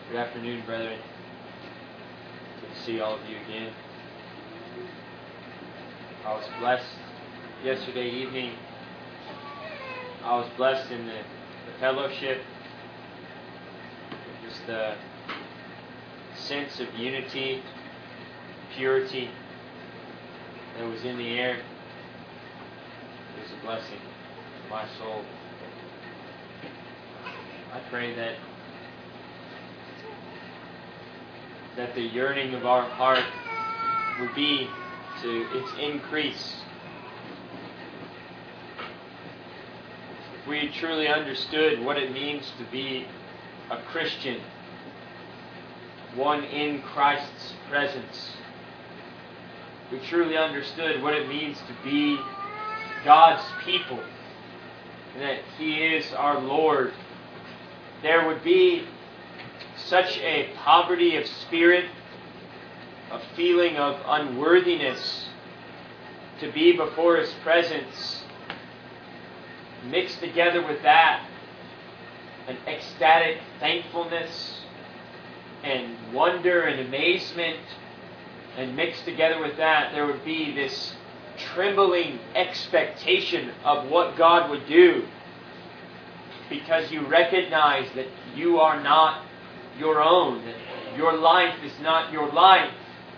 Good afternoon, brethren. Good to see all of you again. I was blessed yesterday evening. I was blessed in the fellowship. Just the sense of unity, purity that was in the air. It was a blessing to my soul. I pray that the yearning of our heart would be to its increase. If we truly understood what it means to be a Christian, one in Christ's presence, we truly understood what it means to be God's people, and that He is our Lord, there would be such a poverty of spirit, a feeling of unworthiness to be before His presence. Mixed together with that, an ecstatic thankfulness and wonder and amazement, and mixed together with that, there would be this trembling expectation of what God would do, because you recognize that you are not your own, that your life is not your life.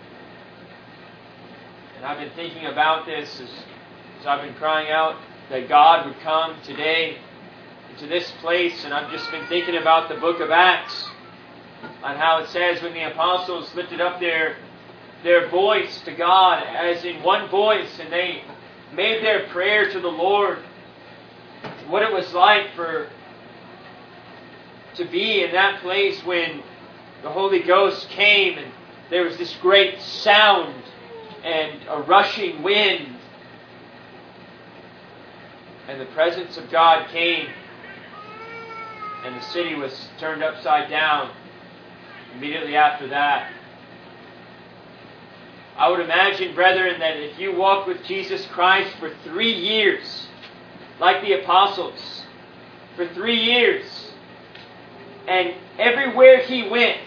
And I've been thinking about this as I've been crying out that God would come today into this place, and I've just been thinking about the book of Acts, on how it says when the apostles lifted up their voice to God as in one voice, and they made their prayer to the Lord, what it was like to be in that place when the Holy Ghost came and there was this great sound and a rushing wind, and the presence of God came, and the city was turned upside down immediately after that. I would imagine, brethren, that if you walk with Jesus Christ for 3 years, like the apostles, for 3 years, and everywhere He went,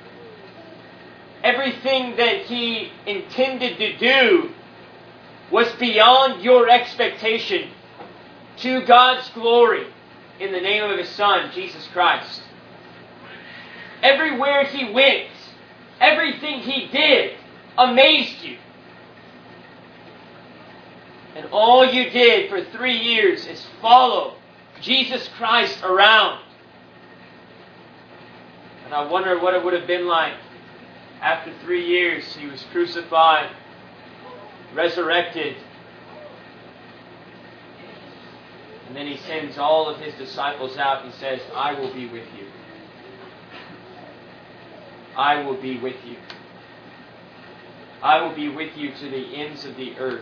everything that He intended to do was beyond your expectation, to God's glory, in the name of His Son, Jesus Christ. Everywhere He went, everything He did amazed you. And all you did for 3 years is follow Jesus Christ around. And I wonder what it would have been like after 3 years. He was crucified, resurrected, and then He sends all of His disciples out and says, I will be with you. I will be with you. I will be with you to the ends of the earth.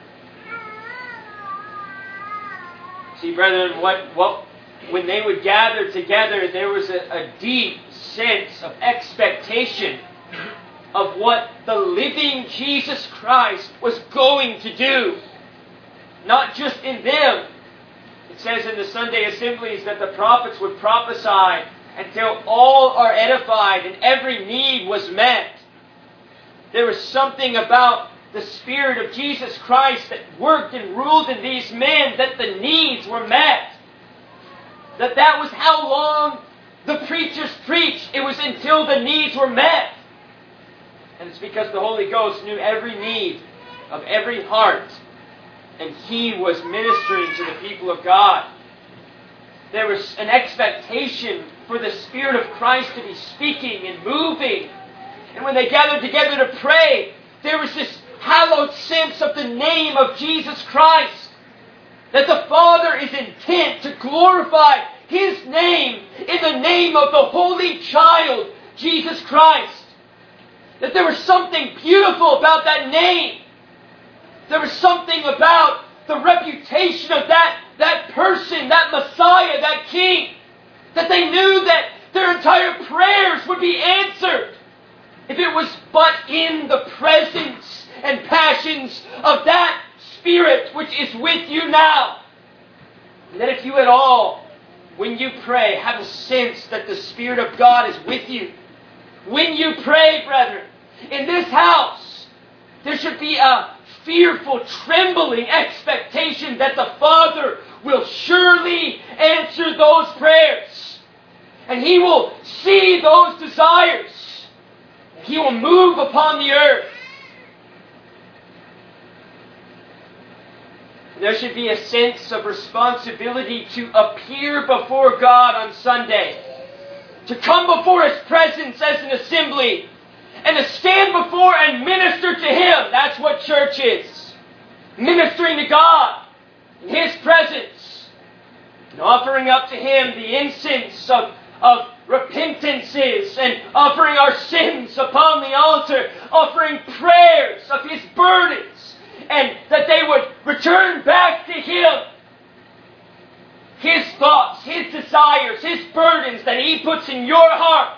See, brethren, when they would gather together, there was a deep sense of expectation of what the living Jesus Christ was going to do. Not just in them. It says in the Sunday assemblies that the prophets would prophesy until all are edified and every need was met. There was something about the Spirit of Jesus Christ that worked and ruled in these men, that the needs were met. That was how long the preachers preached. It was until the needs were met. And it's because the Holy Ghost knew every need of every heart, and He was ministering to the people of God. There was an expectation for the Spirit of Christ to be speaking and moving. And when they gathered together to pray, there was this hallowed sense of the name of Jesus Christ. That the Father is intent to glorify His name in the name of the Holy Child, Jesus Christ. That there was something beautiful about that name. There was something about the reputation of that person, that Messiah, that King, that they knew that their entire prayers would be answered if it was but in the presence and passions of that Spirit which is with you now. And that if you at all, when you pray, have a sense that the Spirit of God is with you, when you pray, brethren, in this house, there should be a fearful, trembling expectation that the Father will surely answer those prayers. And He will see those desires. He will move upon the earth. There should be a sense of responsibility to appear before God on Sunday, to come before His presence as an assembly, and to stand before and minister to Him. That's what church is. Ministering to God in His presence, and offering up to Him the incense of repentances, and offering our sins upon the altar, offering prayers of His burdens, and that they would return back to Him. His thoughts, His desires, His burdens that He puts in your heart.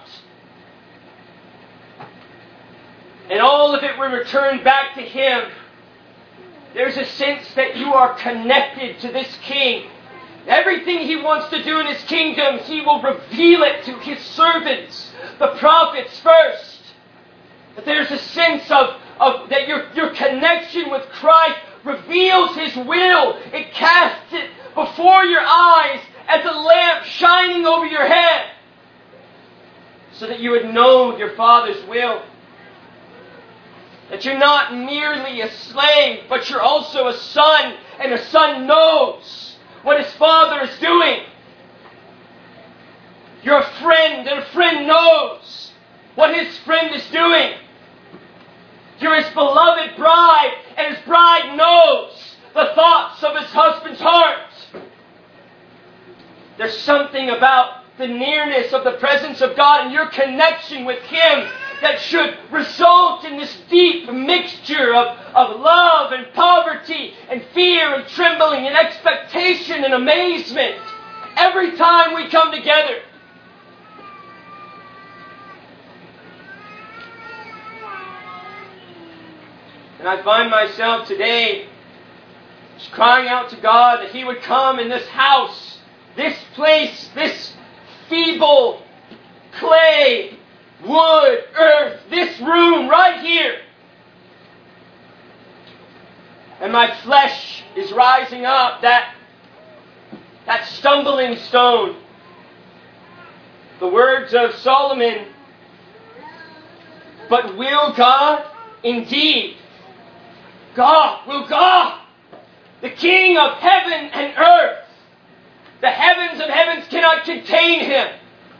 And all of it will return back to Him. There's a sense that you are connected to this King. Everything He wants to do in His kingdom, He will reveal it to His servants, the prophets first. But there's a sense of that your connection with Christ reveals His will. It casts it before your eyes as a lamp shining over your head, so that you would know your Father's will. That you're not merely a slave, but you're also a son, and a son knows what his father is doing. You're a friend, and a friend knows what his friend is doing. You're his beloved bride, and his bride knows the thoughts of his husband's heart. There's something about the nearness of the presence of God and your connection with Him that should result in this deep mixture of love and poverty and fear and trembling and expectation and amazement every time we come together. And I find myself today just crying out to God that He would come in this house, this place, this feeble clay, wood, earth, this room right here. And my flesh is rising up, that stumbling stone. The words of Solomon, but will God indeed? God, will God, the King of heaven and earth, the heavens of heavens cannot contain Him.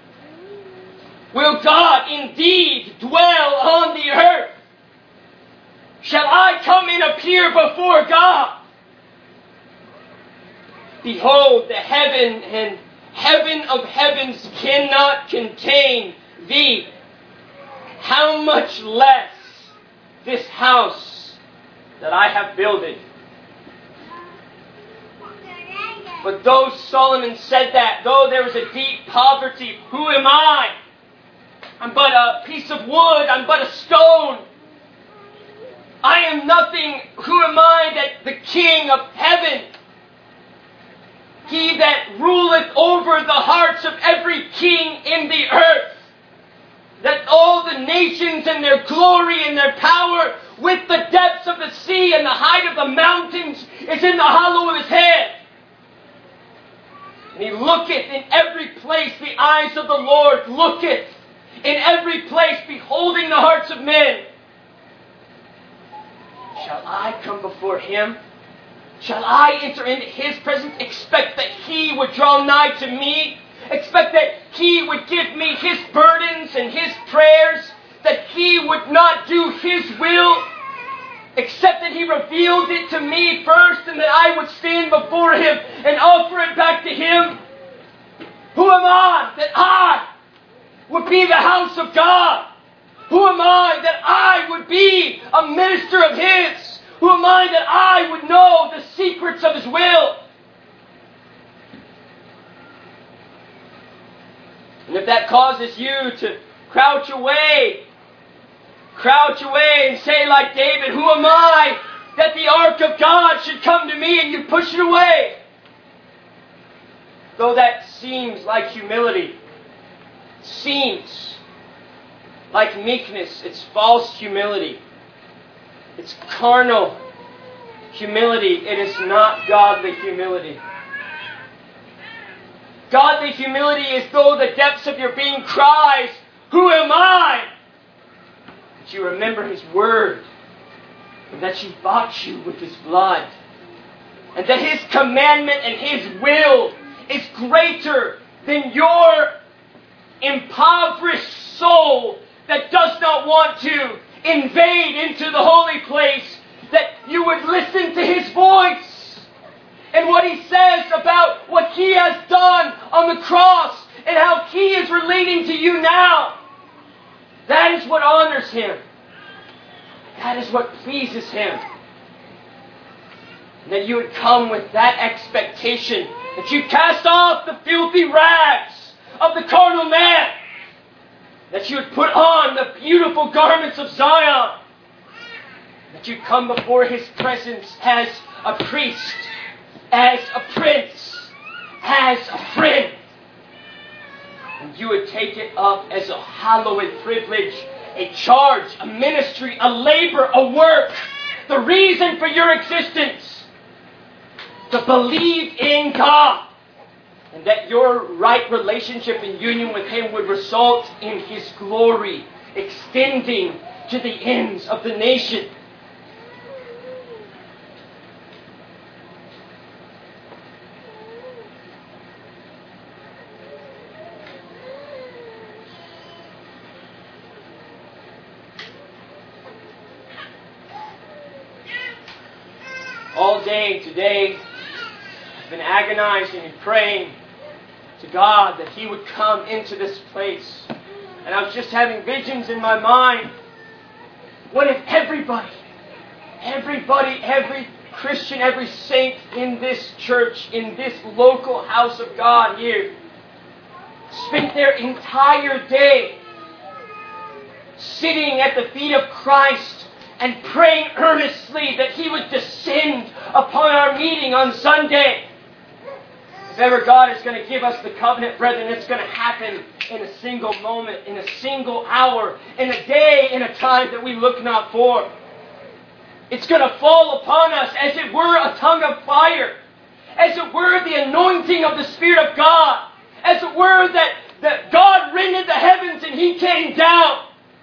Will God indeed dwell on the earth? Shall I come and appear before God? Behold, the heaven and heaven of heavens cannot contain Thee. How much less this house that I have builded. But though Solomon said that, though there was a deep poverty, who am I? I'm but a piece of wood. I'm but a stone. I am nothing. Who am I that the King of heaven, He that ruleth over the hearts of every king in the earth, that all the nations and their glory and their power, with the depths of the sea and the height of the mountains, is in the hollow of His hand. And He looketh in every place, the eyes of the Lord looketh in every place, beholding the hearts of men. Shall I come before Him? Shall I enter into His presence? Expect that He would draw nigh to me? Expect that He would give me His burdens and His prayers? That He would not do His will? Except that He revealed it to me first, and that I would stand before Him and offer it back to Him? Who am I that I would be the house of God? Who am I that I would be a minister of His? Who am I that I would know the secrets of His will? And if that causes you to crouch away and say like David, who am I that the ark of God should come to me, and you push it away? Though that seems like humility, Like meekness, it's false humility. It's carnal humility. It is not godly humility. Godly humility is though the depths of your being cries, "Who am I?" That you remember His Word, and that He bought you with His blood, and that His commandment and His will is greater than your impoverished soul that does not want to invade into the holy place, that you would listen to His voice and what He says about what He has done on the cross and how He is relating to you now. That is what honors Him. That is what pleases Him. And that you would come with that expectation, that you cast off the filthy rags of the carnal man, that you would put on the beautiful garments of Zion, that you come before His presence as a priest, as a prince, as a friend. And you would take it up as a hallowed privilege, a charge, a ministry, a labor, a work, the reason for your existence, to believe in God. And that your right relationship and union with Him would result in His glory extending to the ends of the nation. All day today, I've been agonizing and praying to God that He would come into this place. And I was just having visions in my mind. What if everybody, every Christian, every saint in this church, in this local house of God here, spent their entire day sitting at the feet of Christ and praying earnestly that He would descend upon our meeting on Sunday. If ever God is going to give us the covenant, brethren, it's going to happen in a single moment, in a single hour, in a day, in a time that we look not for. It's going to fall upon us as it were a tongue of fire, as it were the anointing of the Spirit of God, as it were that God rended the heavens and He came down.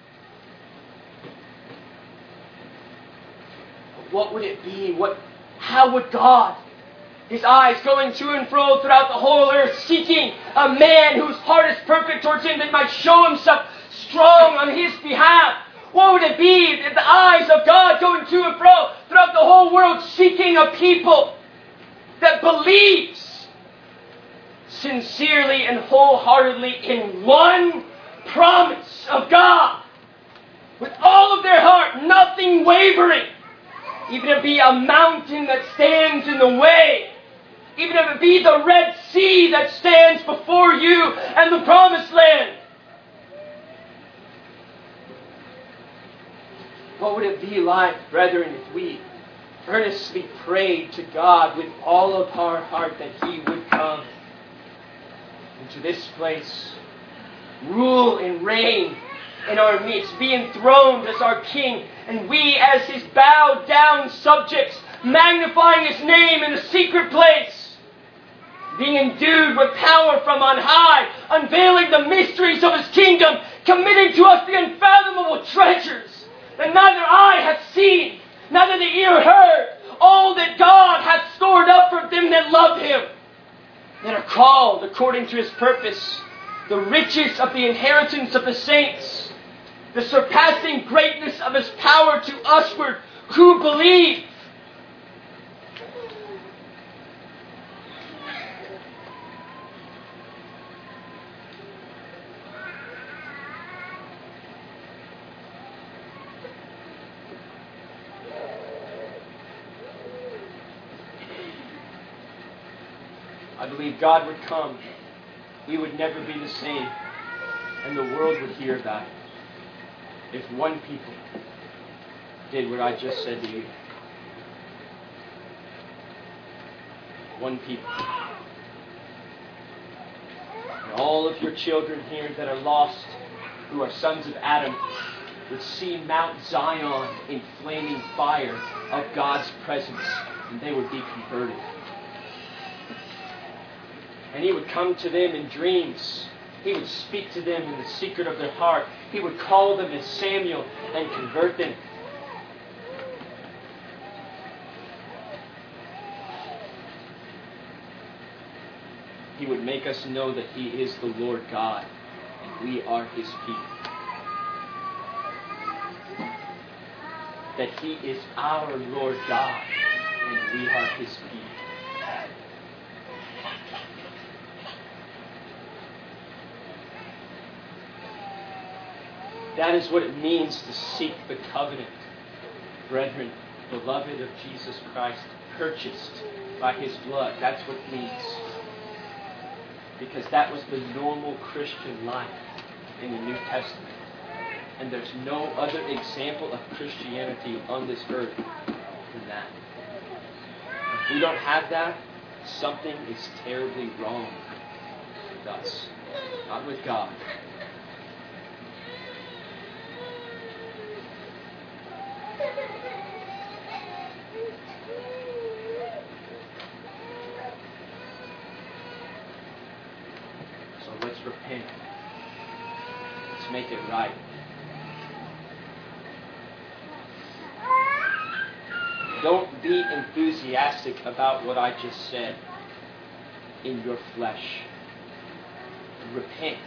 What would it be? How would God, His eyes going to and fro throughout the whole earth, seeking a man whose heart is perfect towards Him, that might show Himself strong on His behalf? What would it be that the eyes of God going to and fro throughout the whole world, seeking a people that believes sincerely and wholeheartedly in one promise of God, with all of their heart, nothing wavering? Even if it be a mountain that stands in the way, even if it be the Red Sea that stands before you and the Promised Land. What would it be like, brethren, if we earnestly prayed to God with all of our heart that He would come into this place, rule and reign in our midst, be enthroned as our King, and we as His bowed down subjects, magnifying His name in a secret place, being endued with power from on high, unveiling the mysteries of His kingdom, committing to us the unfathomable treasures that neither eye hath seen, neither the ear heard, all that God hath stored up for them that love Him, that are called according to His purpose, the riches of the inheritance of the saints, the surpassing greatness of His power to usward who believe. I believe God would come. We would never be the same. And the world would hear about it. If one people did what I just said to you. One people. And all of your children here that are lost, who are sons of Adam, would see Mount Zion in flaming fire of God's presence, and they would be converted. And He would come to them in dreams. He would speak to them in the secret of their heart. He would call them as Samuel and convert them. He would make us know that He is the Lord God and we are His people. That He is our Lord God and we are His people. That is what it means to seek the covenant. Brethren, beloved of Jesus Christ, purchased by His blood. That's what it means. Because that was the normal Christian life in the New Testament. And there's no other example of Christianity on this earth than that. If we don't have that, something is terribly wrong with us, not with God. So let's repent. Let's make it right. Don't be enthusiastic about what I just said in your flesh. Repent.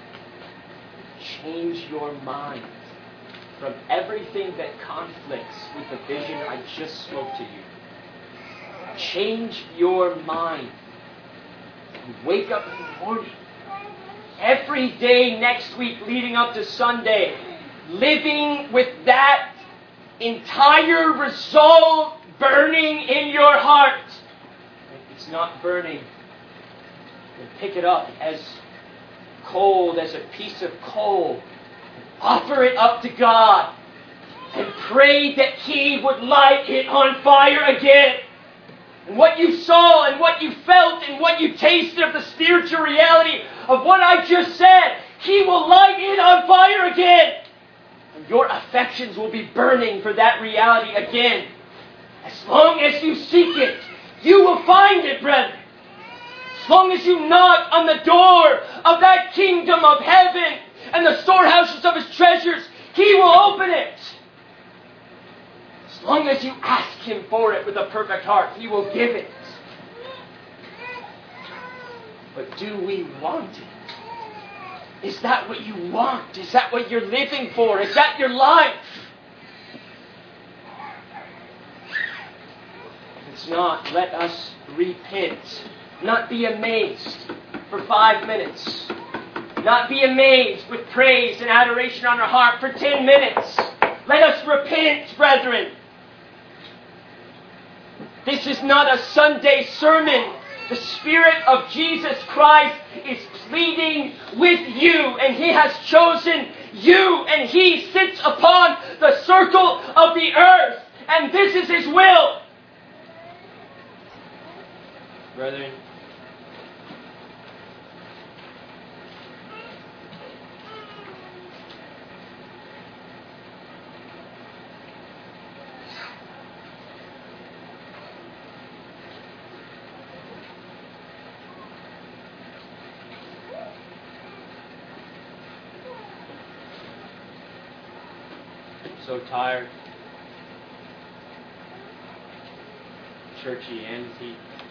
Change your mind from everything that conflicts with the vision I just spoke to you. Change your mind. And wake up in the morning. Every day next week leading up to Sunday, living with that entire resolve burning in your heart. If it's not burning, then pick it up as cold as a piece of coal. Offer it up to God and pray that He would light it on fire again. And what you saw and what you felt and what you tasted of the spiritual reality of what I just said, He will light it on fire again. And your affections will be burning for that reality again. As long as you seek it, you will find it, brethren. As long as you knock on the door of that kingdom of heaven and the storehouses of His treasures, He will open it. As long as you ask Him for it with a perfect heart, He will give it. But do we want it? Is that what you want? Is that what you're living for? Is that your life? If it's not, let us repent. Not be amazed for 5 minutes. Not be amazed with praise and adoration on our heart for 10 minutes. Let us repent, brethren. This is not a Sunday sermon. The Spirit of Jesus Christ is pleading with you, and He has chosen you, and He sits upon the circle of the earth, and this is His will. Brethren, so tired. Churchianity.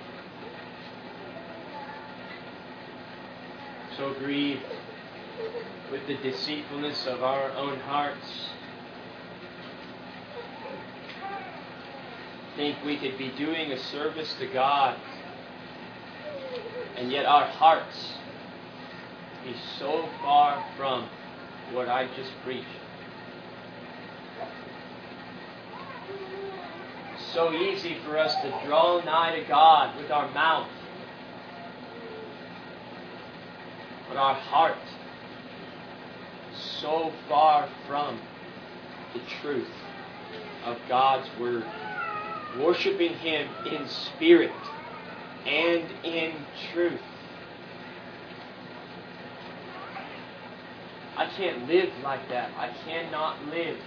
So grieved with the deceitfulness of our own hearts. Think we could be doing a service to God, and yet our hearts be so far from what I just preached. So easy for us to draw nigh to God with our mouth, but our heart so far from the truth of God's Word. Worshiping Him in spirit and in truth. I can't live like that. I cannot live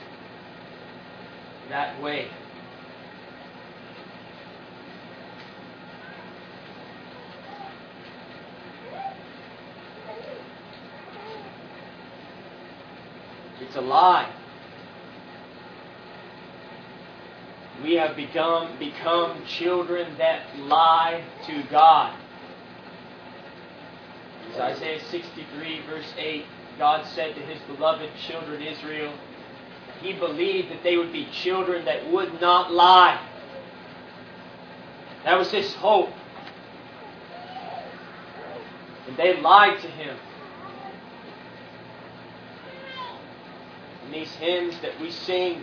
that way. It's a lie. We have become children that lie to God. As Isaiah 63 verse 8, God said to His beloved children Israel, He believed that they would be children that would not lie. That was His hope. And they lied to Him. And these hymns that we sing,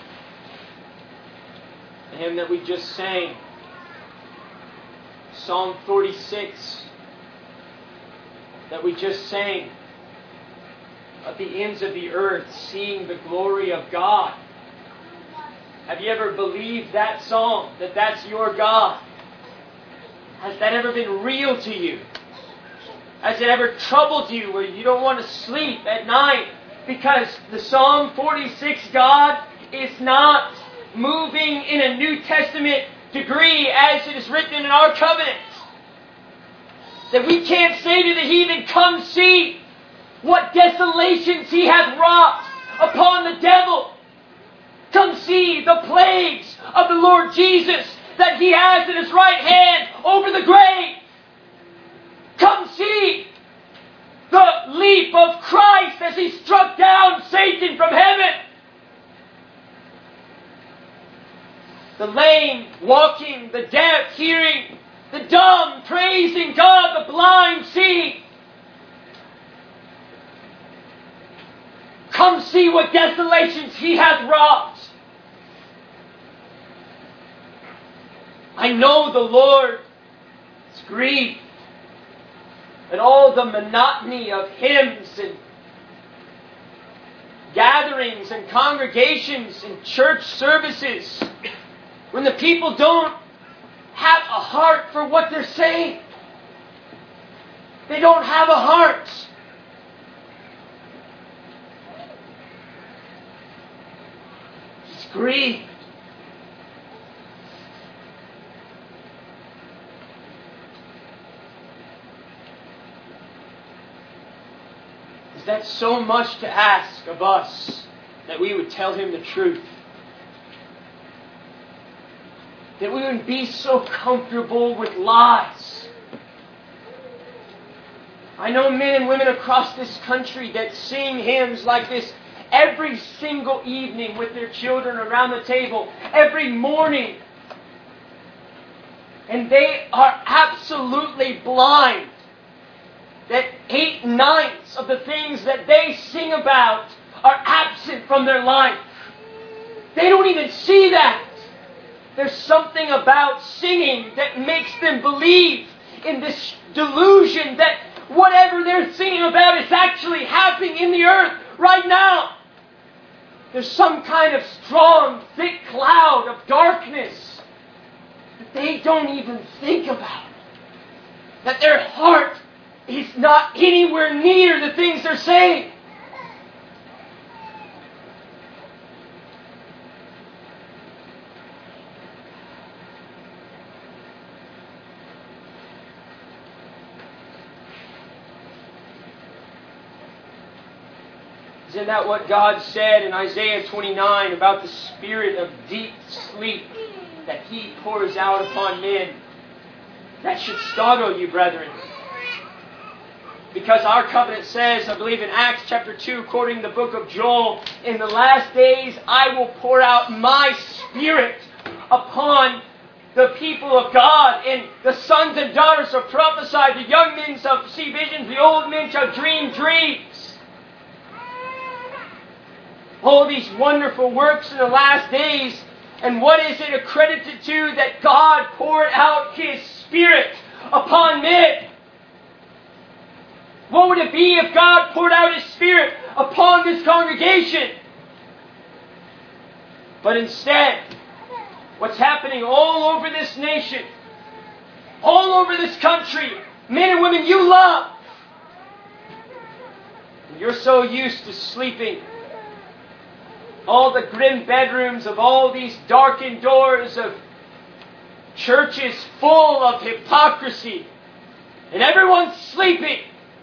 the hymn that we just sang, Psalm 46, that we just sang, at the ends of the earth, seeing the glory of God. Have you ever believed that song, that that's your God? Has that ever been real to you? Has it ever troubled you where you don't want to sleep at night? Because the Psalm 46 God is not moving in a New Testament degree as it is written in our covenant. That we can't say to the heathen, come see what desolations he hath wrought upon the devil. Come see the plagues of the Lord Jesus that He has in His right hand over the grave. Come see the leap of Christ as He struck down Satan from heaven. The lame walking, the deaf hearing, the dumb praising God, the blind seeing. Come see what desolations He hath wrought. I know the Lord is grieved at all the monotony of hymns and gatherings and congregations and church services when the people don't have a heart for what they're saying. They don't have a heart. He's grieved. Is that so much to ask of us that we would tell Him the truth? That we wouldn't be so comfortable with lies. I know men and women across this country that sing hymns like this every single evening with their children around the table, every morning. And they are absolutely blind that 8/9 of the things that they sing about are absent from their life. They don't even see that. There's something about singing that makes them believe in this delusion that whatever they're singing about is actually happening in the earth right now. There's some kind of strong, thick cloud of darkness that they don't even think about. That their heart is not anywhere near the things they're saying. Isn't that what God said in Isaiah 29 about the spirit of deep sleep that He pours out upon men? That should startle you, brethren. Because our covenant says, I believe in Acts chapter 2, quoting the book of Joel, in the last days I will pour out my Spirit upon the people of God, and the sons and daughters shall prophesy, the young men shall see visions, the old men shall dream dreams. All these wonderful works in the last days. And what is it accredited to? That God poured out His Spirit upon men. What would it be if God poured out His Spirit upon this congregation? But instead, what's happening all over this nation, all over this country, men and women you love, You're so used to sleeping. All the grim bedrooms of all these darkened doors of churches full of hypocrisy. And everyone's sleeping.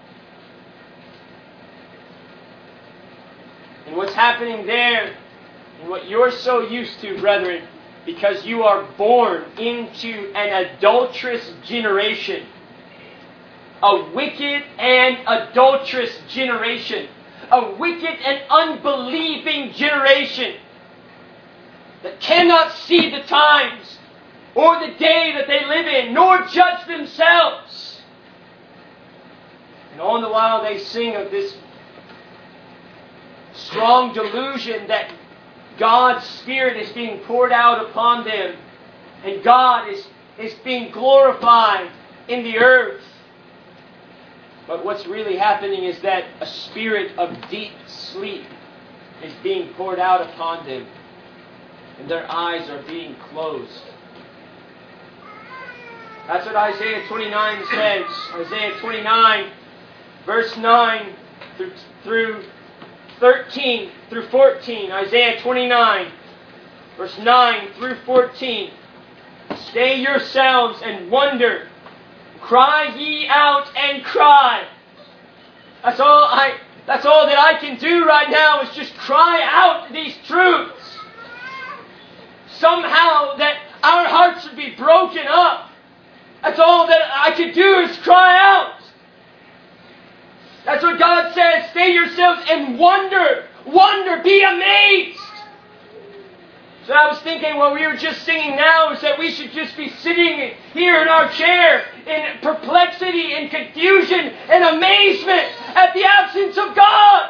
And what's happening there, and what you're so used to, brethren, because you are born into an adulterous generation. A wicked and adulterous generation. A wicked and unbelieving generation that cannot see the times or the day that they live in, nor judge themselves. And all the while they sing of this strong delusion that God's Spirit is being poured out upon them, and God is being glorified in the earth. But what's really happening is that a spirit of deep sleep is being poured out upon them, and their eyes are being closed. That's what Isaiah 29 says. Isaiah 29, verse 9 through 13 through 14. Isaiah 29, verse 9 through 14. Stay yourselves and wonder. Cry ye out and cry. That's all that I can do right now is just cry out these truths. Somehow that our hearts would be broken up. That's all that I could do is cry out. That's what God says. Stay yourselves and wonder. Wonder. Be amazed. So I was thinking what we were just singing now is that we should just be sitting here in our chair in perplexity and confusion and amazement at the absence of God.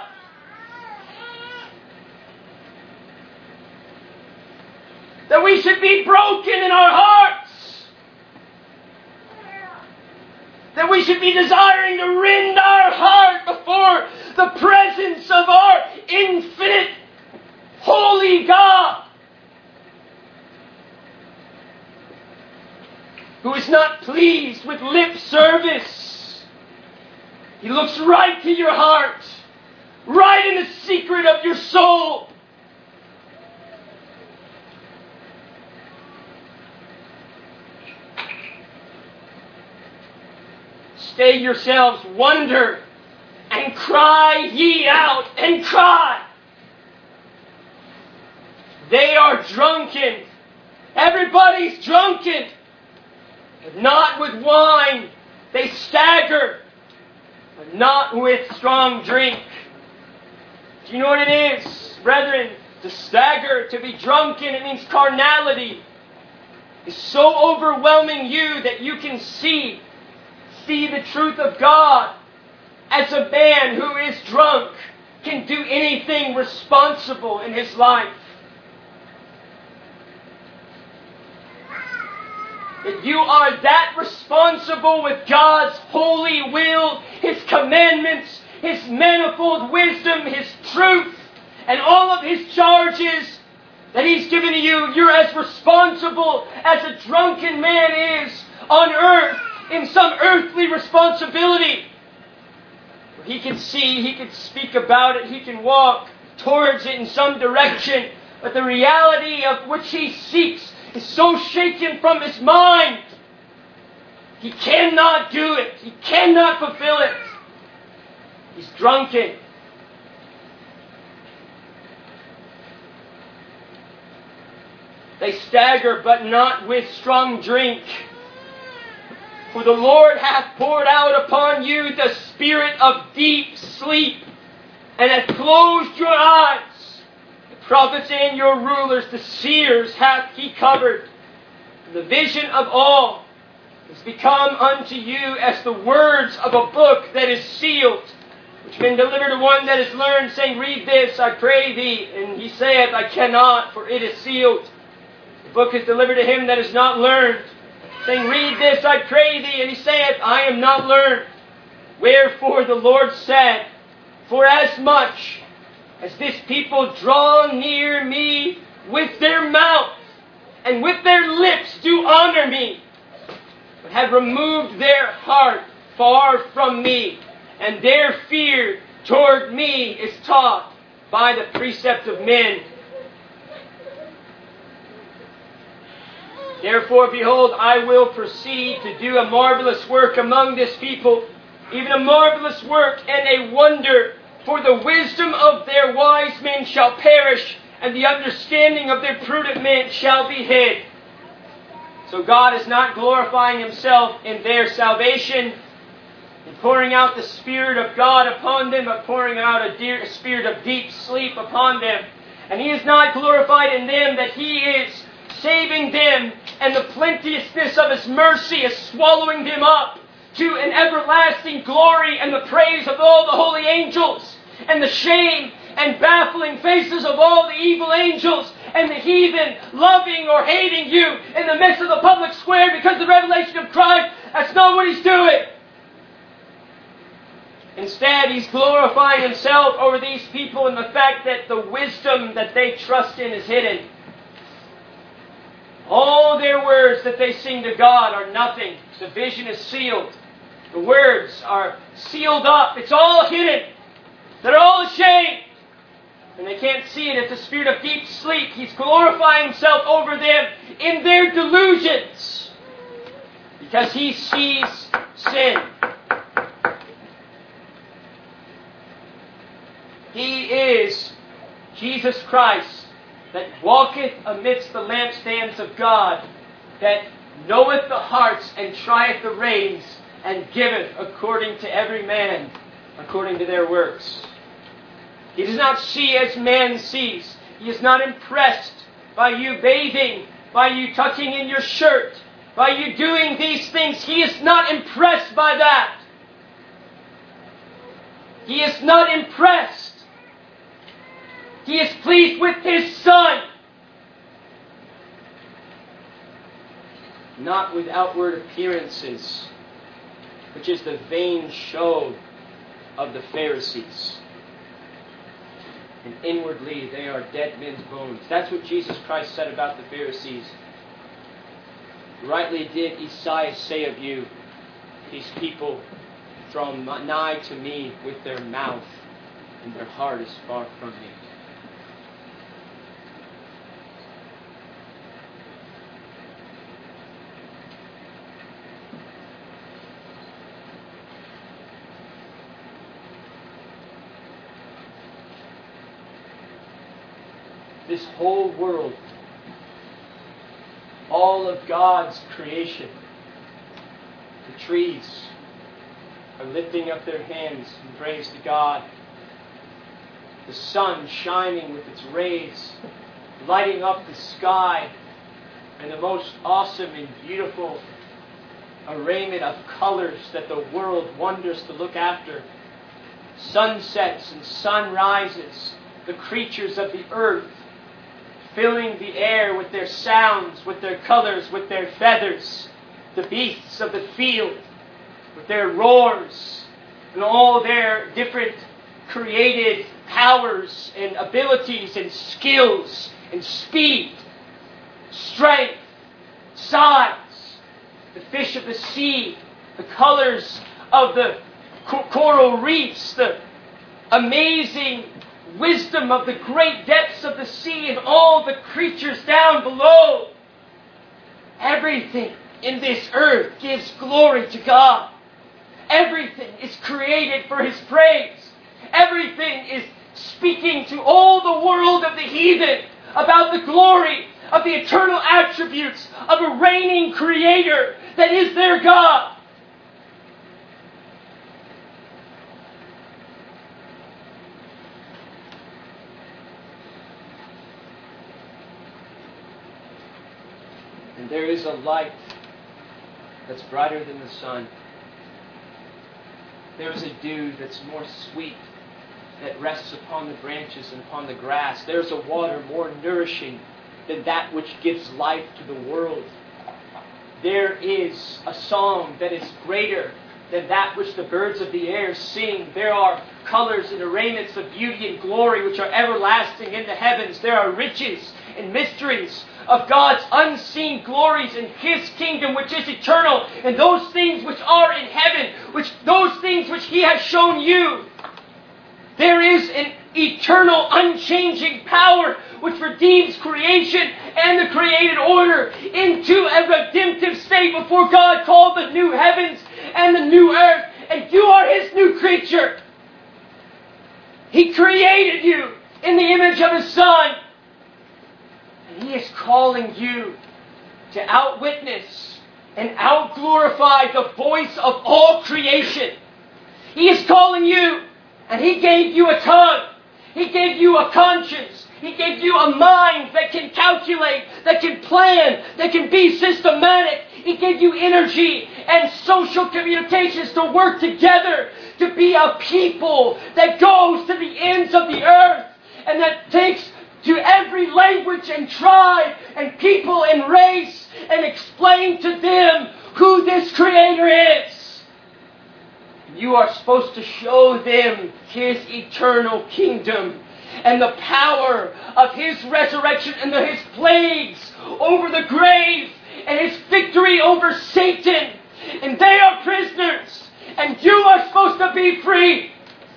That we should be broken in our hearts. That we should be desiring to rend our heart before the presence of our infinite, holy God, who is not pleased with lip service. He looks right to your heart, right in the secret of your soul. Stay yourselves, wonder, and cry ye out, and cry. They are drunken. Everybody's drunken. But not with wine. They stagger. But not with strong drink. Do you know what it is, brethren? To stagger, to be drunken, it means carnality. It's so overwhelming you that you can see the truth of God as a man who is drunk can do anything responsible in his life. That you are that responsible with God's holy will, His commandments, His manifold wisdom, His truth, and all of His charges that He's given to you. You're as responsible as a drunken man is on earth in some earthly responsibility. He can see, he can speak about it, he can walk towards it in some direction, but the reality of which he seeks is so shaken from his mind. He cannot do it. He cannot fulfill it. He's drunken. They stagger, but not with strong drink. For the Lord hath poured out upon you the spirit of deep sleep, and hath closed your eyes. The prophets and your rulers, the seers, hath He covered. The vision of all has become unto you as the words of a book that is sealed, which been delivered to one that is learned, saying, Read this, I pray thee. And he saith, I cannot, for it is sealed. The book is delivered to him that is not learned, saying, Read this, I pray thee. And he saith, I am not learned. Wherefore the Lord said, For as much as this people draw near me with their mouth, and with their lips do honor me, but have removed their heart far from me, and their fear toward me is taught by the precept of men. Therefore, behold, I will proceed to do a marvelous work among this people, even a marvelous work and a wonder, for the wisdom of their wise men shall perish, and the understanding of their prudent men shall be hid. So God is not glorifying Himself in their salvation, and pouring out the Spirit of God upon them, but pouring out a spirit of deep sleep upon them. And He is not glorified in them that He is saving them, and the plenteousness of His mercy is swallowing them up to an everlasting glory and the praise of all the holy angels, and the shame and baffling faces of all the evil angels, and the heathen loving or hating you in the midst of the public square because of the revelation of Christ. That's not what He's doing. Instead, He's glorifying Himself over these people in the fact that the wisdom that they trust in is hidden. All their words that they sing to God are nothing. The vision is sealed. The words are sealed up. It's all hidden. They're all ashamed. And they can't see it. It's a spirit of deep sleep. He's glorifying Himself over them in their delusions, because He sees sin. He is Jesus Christ, that walketh amidst the lampstands of God, that knoweth the hearts and trieth the reins, and giveth according to every man, according to their works. He does not see as man sees. He is not impressed by you bathing, by you tucking in your shirt, by you doing these things. He is not impressed by that. He is not impressed. He is pleased with His Son, not with outward appearances, which is the vain show of the Pharisees. And inwardly they are dead men's bones. That's what Jesus Christ said about the Pharisees. Rightly did Esaias say of you, these people draw nigh to me with their mouth, and their heart is far from me. This whole world, all of God's creation, the trees are lifting up their hands in praise to God. The sun shining with its rays, lighting up the sky, and the most awesome and beautiful arrayment of colors that the world wonders to look after. Sunsets and sunrises, the creatures of the earth, filling the air with their sounds, with their colors, with their feathers. The beasts of the field, with their roars, and all their different created powers and abilities and skills and speed, strength, size. The fish of the sea, the colors of the coral reefs, the amazing wisdom of the great depths of the sea, and all the creatures down below. Everything in this earth gives glory to God. Everything is created for His praise. Everything is speaking to all the world of the heathen about the glory of the eternal attributes of a reigning Creator that is their God. And there is a light that's brighter than the sun. There is a dew that's more sweet, that rests upon the branches and upon the grass. There's a water more nourishing than that which gives life to the world. There is a song that is greater than that which the birds of the air sing. There are colors and arrayments of beauty and glory which are everlasting in the heavens. There are riches and mysteries of God's unseen glories in His kingdom which is eternal, and those things which are in heaven, those things which He has shown you. There is an eternal, unchanging power which redeems creation and the created order into a redemptive state before God, called the new heavens and the new earth. And you are His new creature. He created you in the image of His Son. And He is calling you to outwitness and outglorify the voice of all creation. He is calling you, and He gave you a tongue. He gave you a conscience. He gave you a mind that can calculate, that can plan, that can be systematic. He gave you energy and social communications to work together, to be a people that goes to the ends of the earth and that takes to every language and tribe and people and race and explain to them who this Creator is. You are supposed to show them His eternal kingdom and the power of His resurrection and His plagues over the grave and His victory over Satan. And they are prisoners, and you are supposed to be free.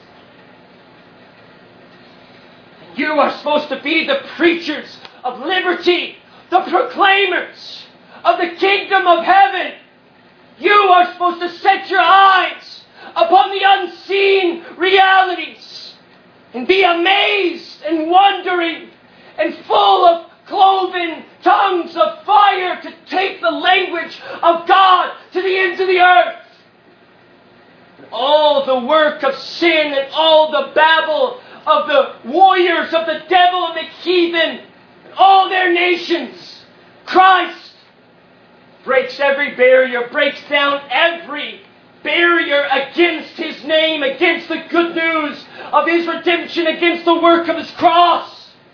And you are supposed to be the preachers of liberty, the proclaimers of the kingdom of heaven. You are supposed to set your eyes upon the unseen realities and be amazed and wondering and full of cloven tongues of fire to take the language of God to the ends of the earth. And all the work of sin and all the babble of the warriors of the devil and the heathen and all their nations, Christ breaks every barrier, breaks down every barrier against His name, against the good news of His redemption, against the work of His cross.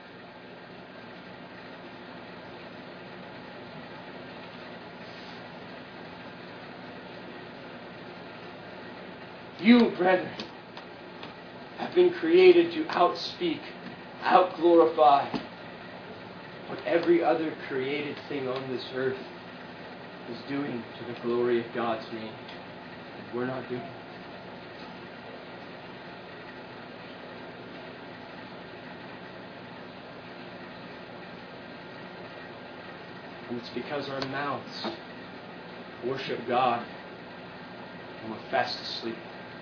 You, brethren, have been created to outspeak, outglorify what every other created thing on this earth is doing to the glory of God's name. And we're not doing it. And it's because our mouths worship God and we're fast asleep.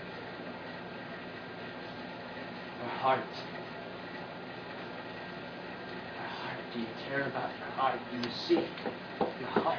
Our heart. Do you care about your heart? Do you seek your heart?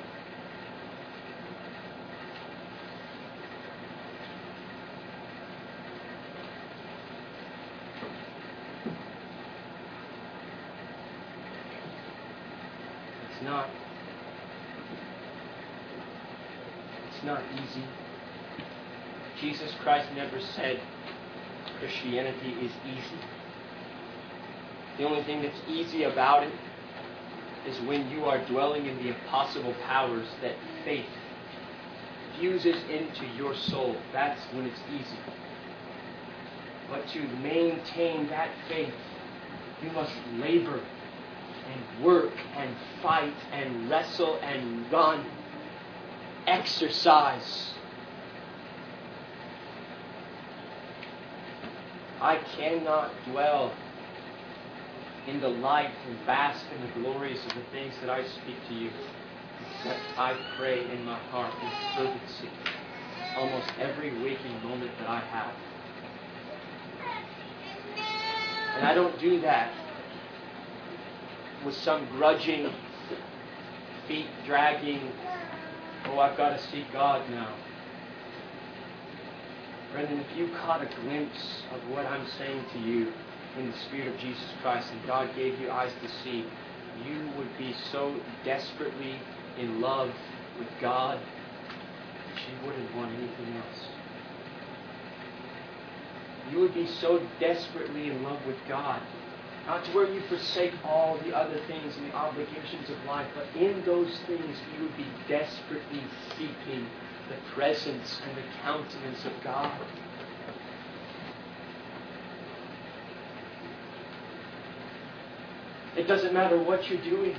It's not easy. Jesus Christ never said Christianity is easy. The only thing that's easy about it is when you are dwelling in the impossible powers that faith fuses into your soul. That's when it's easy. But to maintain that faith, you must labor and work and fight and wrestle and run, exercise. I cannot dwell in the light and bask in the glories of the things that I speak to you, except I pray in my heart with fervency almost every waking moment that I have. And I don't do that with some grudging, feet dragging, oh, I've got to seek God now. Brethren, if you caught a glimpse of what I'm saying to you in the Spirit of Jesus Christ and God gave you eyes to see, you would be so desperately in love with God that you wouldn't want anything else. You would be so desperately in love with God, not to where you forsake all the other things and the obligations of life, but in those things you would be desperately seeking the presence and the countenance of God. It doesn't matter what you're doing.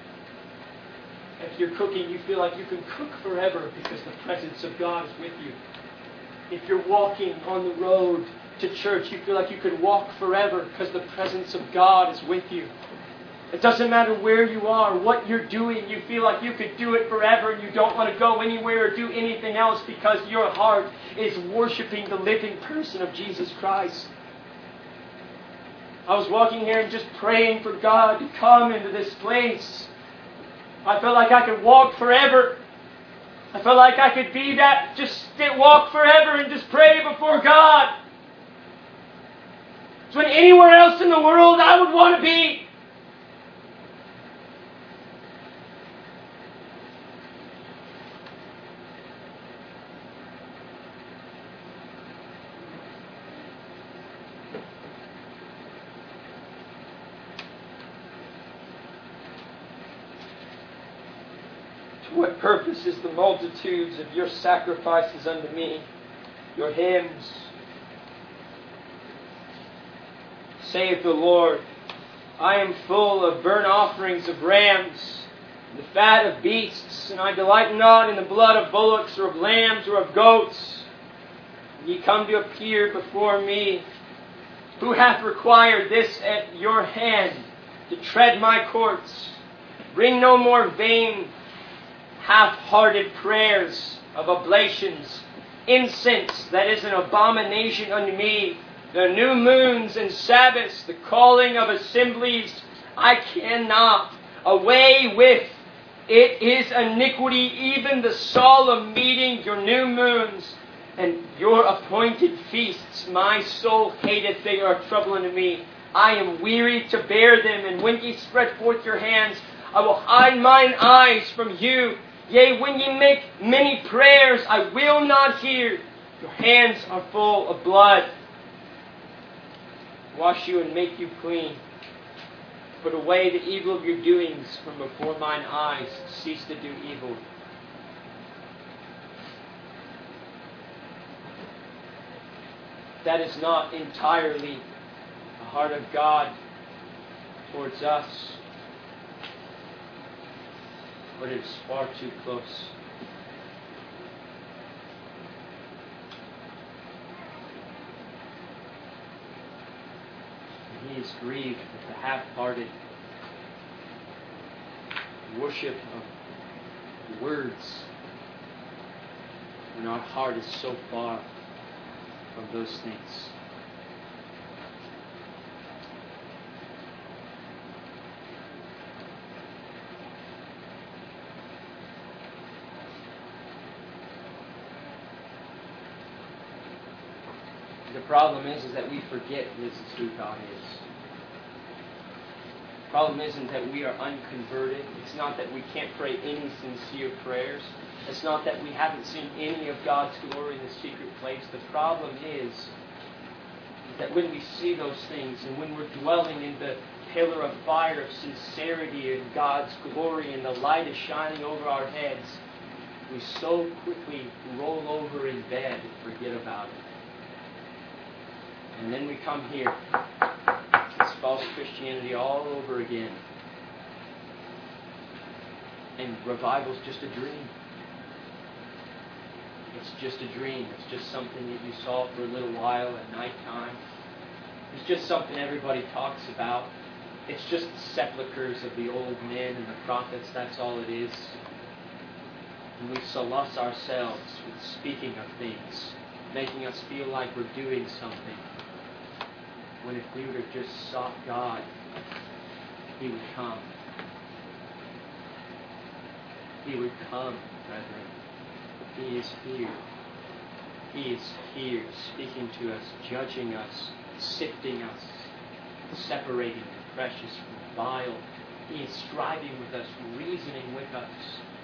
If you're cooking, you feel like you can cook forever because the presence of God is with you. If you're walking on the road to church, you feel like you could walk forever because the presence of God is with you. It doesn't matter where you are, what you're doing, you feel like you could do it forever and you don't want to go anywhere or do anything else because your heart is worshiping the living person of Jesus Christ. I was walking here and just praying for God to come into this place. I felt like I could walk forever. I felt like I could be that, just walk forever and just pray before God. It's when anywhere else in the world I would want to be. To what purpose is the multitudes of your sacrifices unto me, your hymns? Saith the Lord, I am full of burnt offerings of rams, and the fat of beasts, and I delight not in the blood of bullocks, or of lambs, or of goats. And ye come to appear before me. Who hath required this at your hand, to tread my courts? Bring no more vain, half-hearted prayers of oblations, incense that is an abomination unto me, the new moons and Sabbaths, the calling of assemblies, I cannot. Away with it is iniquity, even the solemn meeting, your new moons, and your appointed feasts. My soul hateth, they are trouble unto me. I am weary to bear them, and when ye spread forth your hands, I will hide mine eyes from you. Yea, when ye make many prayers, I will not hear. Your hands are full of blood. Wash you and make you clean. Put away the evil of your doings from before mine eyes. Cease to do evil. That is not entirely the heart of God towards us, but it is far too close. And He is grieved with the half-hearted worship of words when our heart is so far from those things. The problem is that we forget this is who God is. The problem isn't that we are unconverted. It's not that we can't pray any sincere prayers. It's not that we haven't seen any of God's glory in the secret place. The problem is that when we see those things and when we're dwelling in the pillar of fire of sincerity and God's glory and the light is shining over our heads, we so quickly roll over in bed and forget about it. And then we come here. It's false Christianity all over again. And revival's just a dream. It's just a dream. It's just something that you saw for a little while at nighttime. It's just something everybody talks about. It's just the sepulchres of the old men and the prophets. That's all it is. And we solace ourselves with speaking of things, making us feel like we're doing something. When if we would have just sought God, He would come. He would come, brethren. He is here. He is here, speaking to us, judging us, sifting us, separating the precious from the vile. He is striving with us, reasoning with us.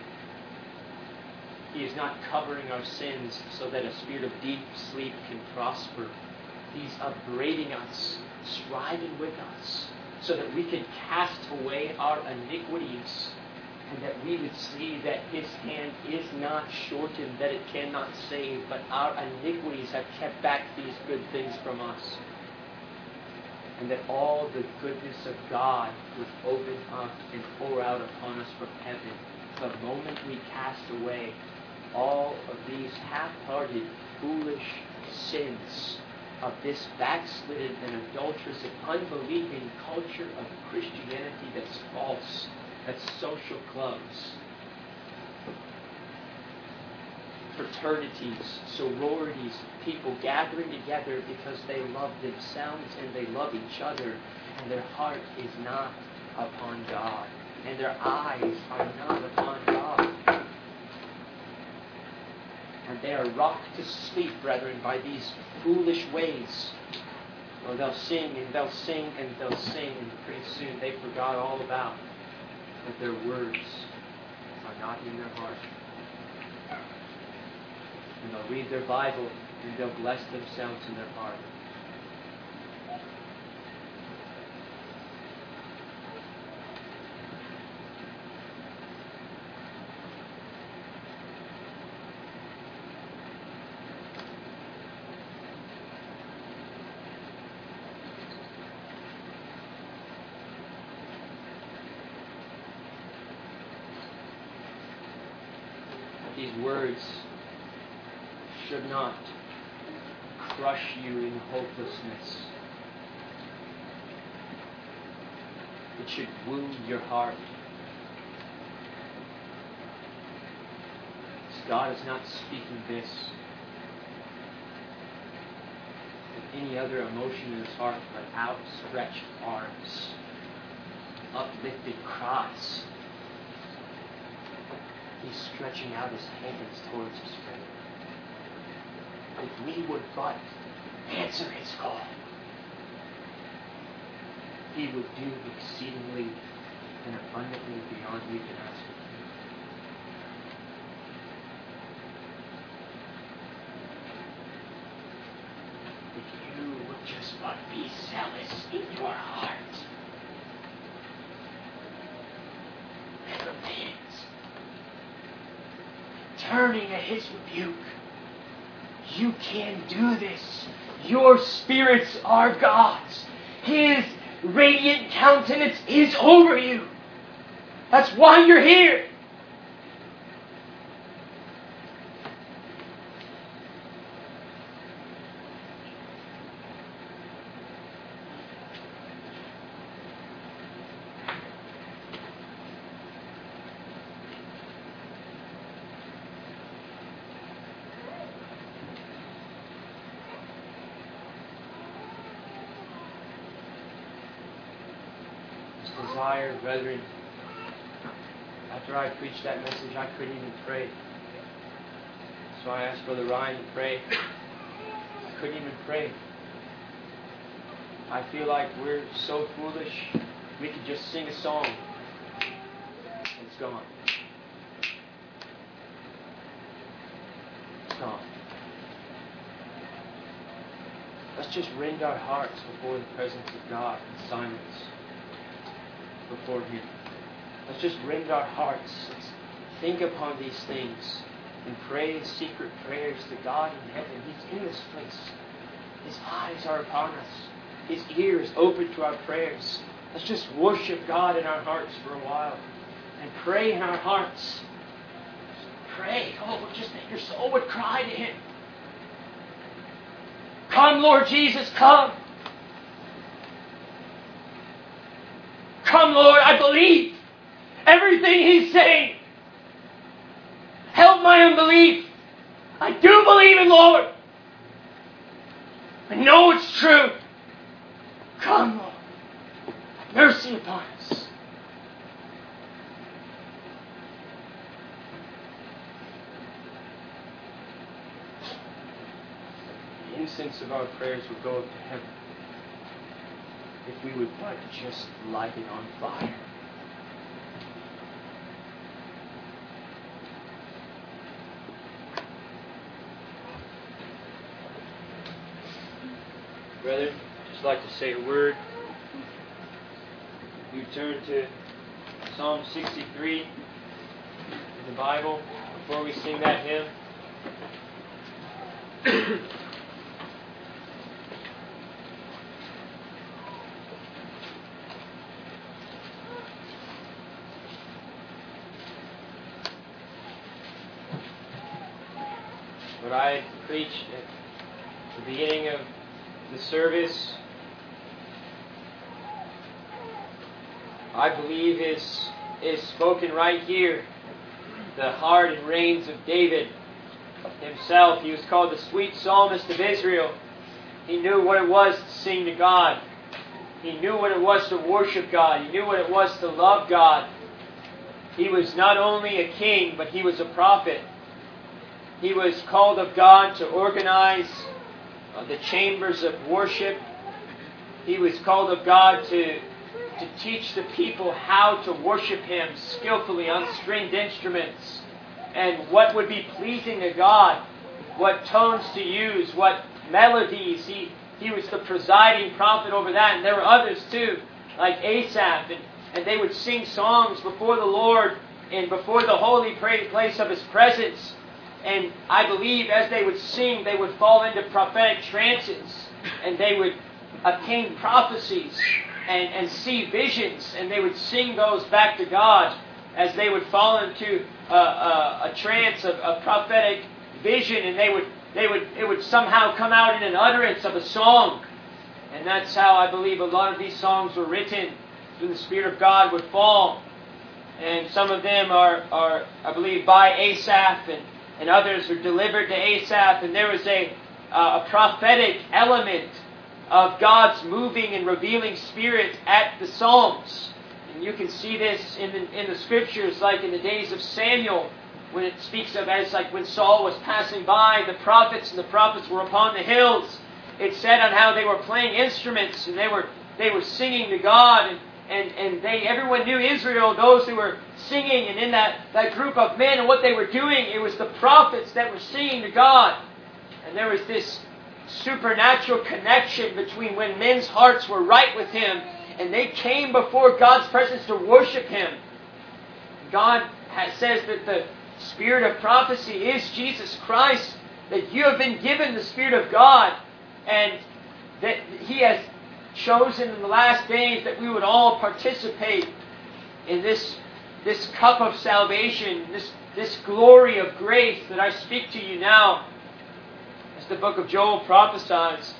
He is not covering our sins so that a spirit of deep sleep can prosper. He's upbraiding us, striving with us, so that we can cast away our iniquities, and that we would see that His hand is not shortened, that it cannot save, but our iniquities have kept back these good things from us. And that all the goodness of God would open up and pour out upon us from heaven the moment we cast away all of these half-hearted, foolish sins of this backslidden and adulterous and unbelieving culture of Christianity that's false, that's social clubs, fraternities, sororities, people gathering together because they love themselves and they love each other, and their heart is not upon God, and their eyes are not upon God. And they are rocked to sleep, brethren, by these foolish ways. Or they'll sing and they'll sing and they'll sing, and pretty soon they forgot all about that their words are not in their heart. And they'll read their Bible and they'll bless themselves in their heart. These words should not crush you in hopelessness. It should wound your heart. God is not speaking this with any other emotion in His heart but outstretched arms, uplifted cries. He's stretching out His hands towards His friend. If we would but answer His call, He would do exceedingly and abundantly beyond we can ask or think. If you would just but be zealous in your heart and repent, turning at His rebuke, you can do this. Your spirits are God's. His radiant countenance is over you. That's why you're here. Desire, brethren, after I preached that message, I couldn't even pray. So I asked Brother Ryan to pray. I couldn't even pray. I feel like we're so foolish, we could just sing a song and it's gone. It's gone. Let's just rend our hearts before the presence of God in silence before Him. Let's just rend our hearts. Let's think upon these things and pray secret prayers to God in heaven. He's in this place. His eyes are upon us. His ears open to our prayers. Let's just worship God in our hearts for a while and pray in our hearts. Just pray. Oh, just that your soul would cry to Him. Come, Lord Jesus, come. Come, Lord, I believe everything He's saying. Help my unbelief. I do believe in Lord. I know it's true. Come, Lord. Have mercy upon us. The incense of our prayers would go up to heaven if we would but just light it on fire. Brethren, I'd just like to say a word. You turn to Psalm 63 in the Bible before we sing that hymn. What I preached at the beginning of The service, I believe, is spoken right here. The heart and reins of David himself. He was called the sweet psalmist of Israel. He knew what it was to sing to God. He knew what it was to worship God. He knew what it was to love God. He was not only a king, but he was a prophet. He was called of God to organize the chambers of worship. He was called of God to teach the people how to worship Him skillfully on stringed instruments, and what would be pleasing to God, what tones to use, what melodies. He was the presiding prophet over that, and there were others too, like Asaph, and they would sing songs before the Lord and before the holy place of His presence. And I believe as they would sing, they would fall into prophetic trances, and they would obtain prophecies and see visions, and they would sing those back to God as they would fall into a trance of prophetic vision, and it would somehow come out in an utterance of a song. And that's how I believe a lot of these songs were written, when the Spirit of God would fall. And some of them are I believe, by Asaph, and others are delivered to Asaph, and there was a prophetic element of God's moving and revealing Spirit at the Psalms. And you can see this in the Scriptures, like in the days of Samuel, when it speaks of as like when Saul was passing by the prophets, and the prophets were upon the hills. It said on how they were playing instruments, and they were singing to God, and everyone knew Israel, those who were singing, and in that group of men, and what they were doing, it was the prophets that were singing to God. And there was this supernatural connection between when men's hearts were right with Him, and they came before God's presence to worship Him. God says that the Spirit of prophecy is Jesus Christ, that you have been given the Spirit of God, and that He has chosen in the last days that we would all participate in this cup of salvation, this glory of grace that I speak to you now, as the book of Joel prophesies.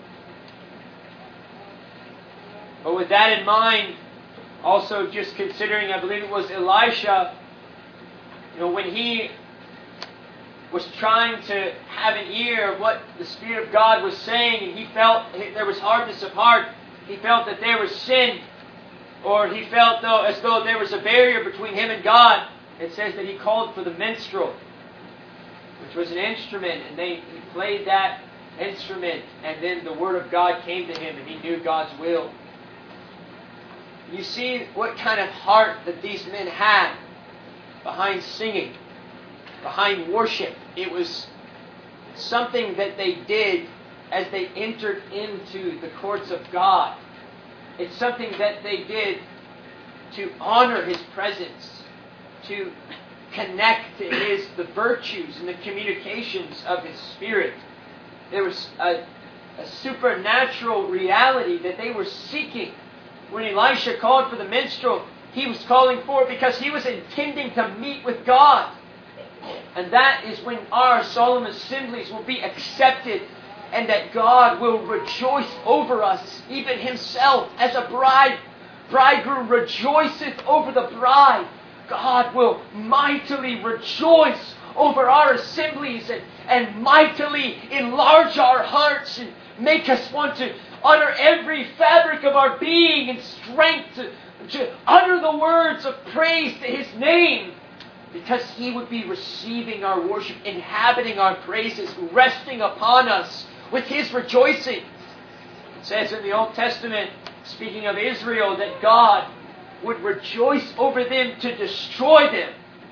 But with that in mind, also just considering, I believe it was Elisha, when he was trying to have an ear of what the Spirit of God was saying, and he felt there was hardness of heart, he felt that there was sin, or he felt as though there was a barrier between him and God. It says that he called for the minstrel, which was an instrument, and he played that instrument, and then the Word of God came to him, and he knew God's will. You see what kind of heart that these men had behind singing, behind worship. It was something that they did as they entered into the courts of God. It's something that they did to honor His presence, to connect to the virtues and the communications of His Spirit. There was a supernatural reality that they were seeking. When Elisha called for the minstrel, he was calling for it because he was intending to meet with God. And that is when our solemn assemblies will be accepted, and that God will rejoice over us, even Himself, as a bridegroom rejoiceth over the bride. God will mightily rejoice over our assemblies, and mightily enlarge our hearts, and make us want to utter every fabric of our being and strength to utter the words of praise to His name, because He would be receiving our worship, inhabiting our praises, resting upon us with His rejoicing. It says in the Old Testament, speaking of Israel, that God would rejoice over them to destroy them.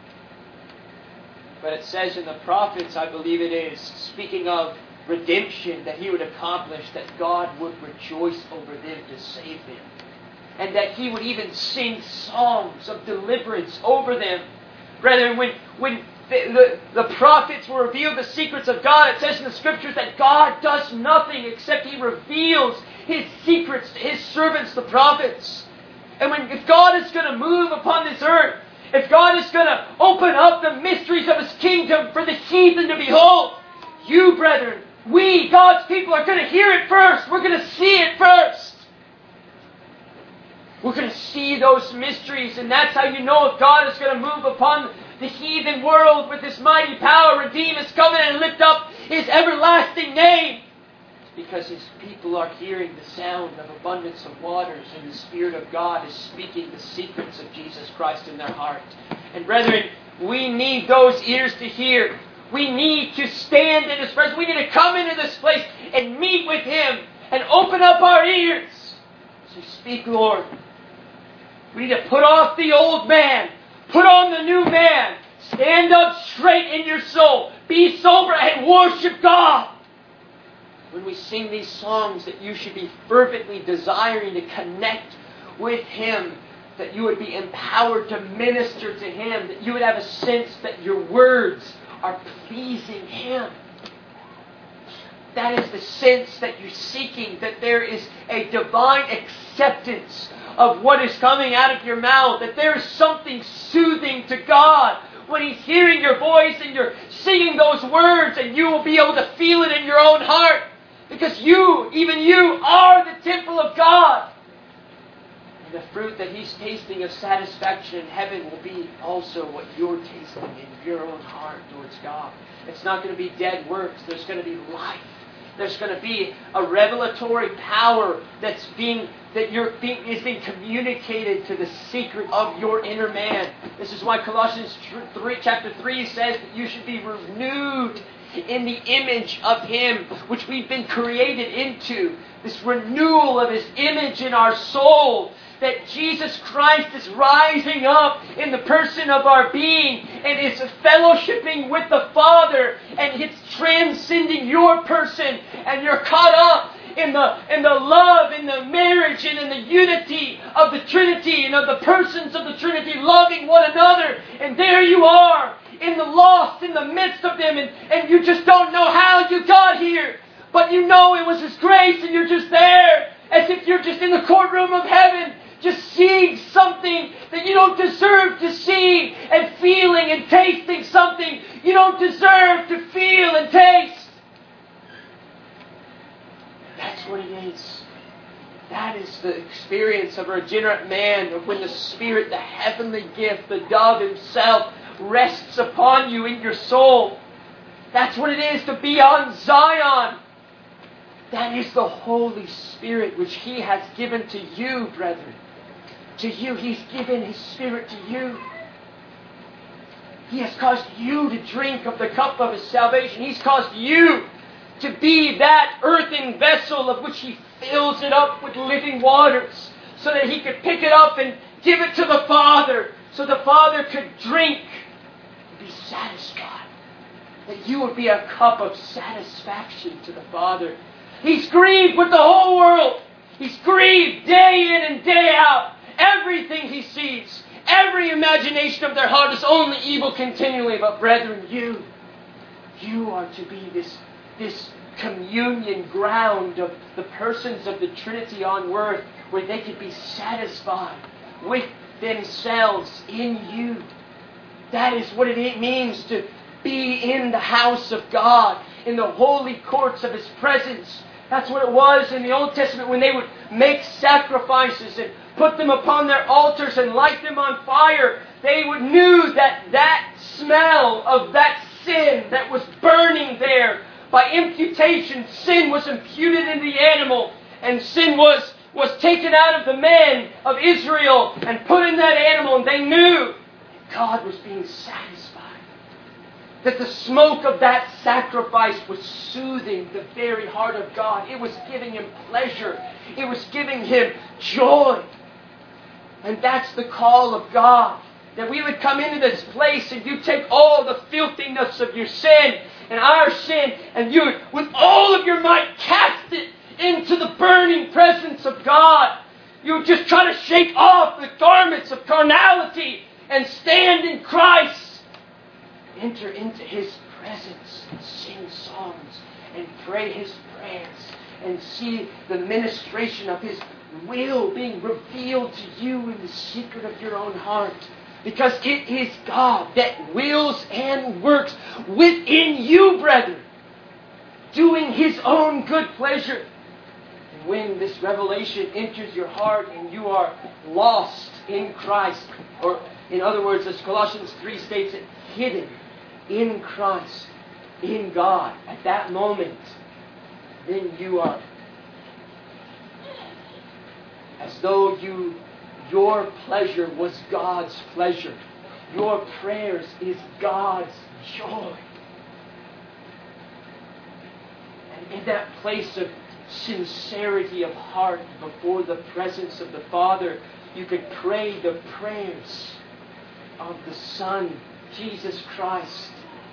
But it says in the prophets, I believe it is, speaking of redemption that He would accomplish, that God would rejoice over them to save them. And that He would even sing songs of deliverance over them. Brethren, when the prophets were revealed the secrets of God, it says in the Scriptures that God does nothing except He reveals His secrets to His servants, the prophets. And if God is going to move upon this earth, if God is going to open up the mysteries of His kingdom for the heathen to behold, you, brethren, We, God's people, are going to hear it first. We're going to see it first. We're going to see those mysteries, and that's how you know if God is going to move upon the heathen world with His mighty power, redeem His covenant, and lift up His everlasting name. It's because His people are hearing the sound of abundance of waters, and the Spirit of God is speaking the secrets of Jesus Christ in their heart. And brethren, we need those ears to hear. We need to stand in His presence. We need to come into this place and meet with Him and open up our ears. So speak, Lord. We need to put off the old man. Put on the new man. Stand up straight in your soul. Be sober and worship God. When we sing these songs, that you should be fervently desiring to connect with Him, that you would be empowered to minister to Him, that you would have a sense that your words are pleasing Him. That is the sense that you're seeking, that there is a divine acceptance of what is coming out of your mouth, that there is something soothing to God when He's hearing your voice and you're singing those words, and you will be able to feel it in your own heart, because you, even you, are the temple of God. And the fruit that He's tasting of satisfaction in heaven will be also what you're tasting in your own heart towards God. It's not going to be dead works. There's going to be life. There's going to be a revelatory power is being communicated to the secret of your inner man. This is why Colossians chapter 3 says that you should be renewed in the image of Him, which we've been created into. This renewal of His image in our soul. That Jesus Christ is rising up in the person of our being and is fellowshipping with the Father, and it's transcending your person, and you're caught up in the love, in the marriage, and in the unity of the Trinity and of the persons of the Trinity, loving one another. And there you are, in the lost, in the midst of them, and you just don't know how you got here, but you know it was His grace, and you're just there, as if you're just in the courtroom of heaven, just seeing something that you don't deserve to see, and feeling and tasting something you don't deserve to feel and taste. That's what it is. That is the experience of a regenerate man, of when the Spirit, the heavenly gift, the dove Himself, rests upon you in your soul. That's what it is to be on Zion. That is the Holy Spirit which He has given to you, brethren. To you, He's given His Spirit to you. He has caused you to drink of the cup of His salvation. He's caused you to be that earthen vessel of which He fills it up with living waters, so that He could pick it up and give it to the Father, so the Father could drink and be satisfied. That you would be a cup of satisfaction to the Father. He's grieved with the whole world. He's grieved day in and day out. Everything He sees, every imagination of their heart is only evil continually. But brethren, you are to be this communion ground of the persons of the Trinity on earth, where they could be satisfied with themselves in you. That is what it means to be in the house of God, in the holy courts of His presence. That's what it was in the Old Testament when they would make sacrifices and put them upon their altars and light them on fire. They knew that smell of that sin that was burning there, by imputation, sin was imputed in the animal, and sin was taken out of the men of Israel and put in that animal, and they knew God was being satisfied. That the smoke of that sacrifice was soothing the very heart of God. It was giving Him pleasure. It was giving Him joy. And that's the call of God. That we would come into this place and you take all the filthiness of your sin and our sin, and you would, with all of your might, cast it into the burning presence of God. You would just try to shake off the garments of carnality and stand in Christ. Enter into His presence and sing songs and pray His prayers and see the ministration of His will being revealed to you in the secret of your own heart. Because it is God that wills and works within you, brethren. doing His own good pleasure. And when this revelation enters your heart and you are lost in Christ, or in other words, as Colossians 3 states it, hidden in Christ, in God, at that moment, then you are as though your pleasure was God's pleasure. Your prayers is God's joy. And in that place of sincerity of heart before the presence of the Father, you could pray the prayers of the Son, Jesus Christ.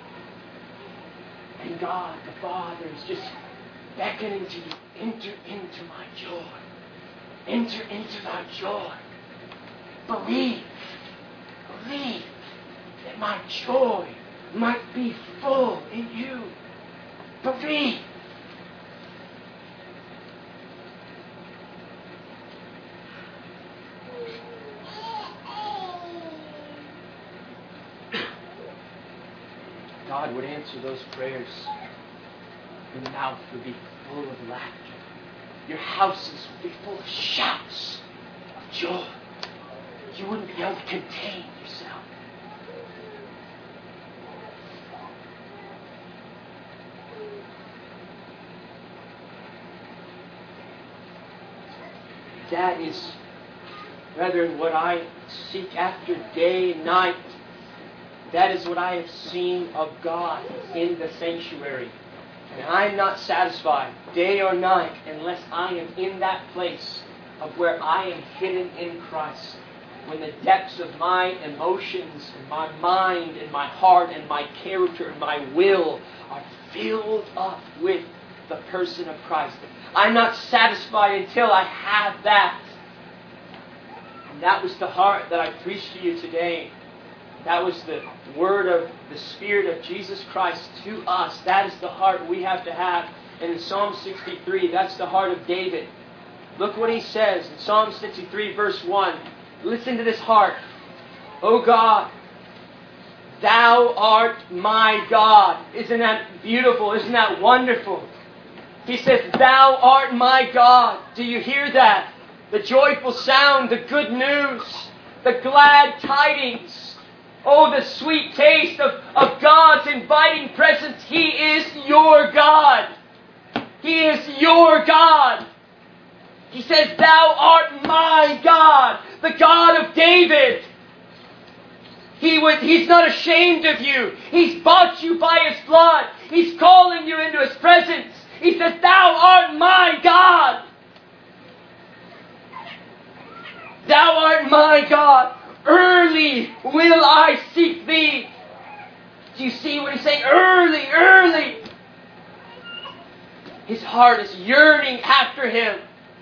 And God, the Father, is just beckoning to you. Enter into my joy. Enter into my joy. Believe that my joy might be full in you. Believe. God would answer those prayers. Your mouth would be full of laughter. Your houses would be full of shouts of joy. You wouldn't be able to contain yourself. That is, brethren, what I seek after day and night. That is what I have seen of God in the sanctuary. And I am not satisfied, day or night, unless I am in that place of where I am hidden in Christ. When the depths of my emotions and my mind and my heart and my character and my will are filled up with the person of Christ. I'm not satisfied until I have that. And that was the heart that I preached to you today. That was the word of the Spirit of Jesus Christ to us. That is the heart we have to have. And in Psalm 63, that's the heart of David. Look what he says in Psalm 63, verse 1. Listen to this heart. O God, Thou art my God. Isn't that beautiful? Isn't that wonderful? He says, Thou art my God. Do you hear that? The joyful sound, the good news, the glad tidings. Oh, the sweet taste of God's inviting presence. He is your God. He is your God. He says, Thou art my God, the God of David. He's not ashamed of you. He's bought you by His blood. He's calling you into His presence. He says, Thou art my God. Thou art my God. Early will I seek Thee. Do you see what he's saying? Early, early. His heart is yearning after Him.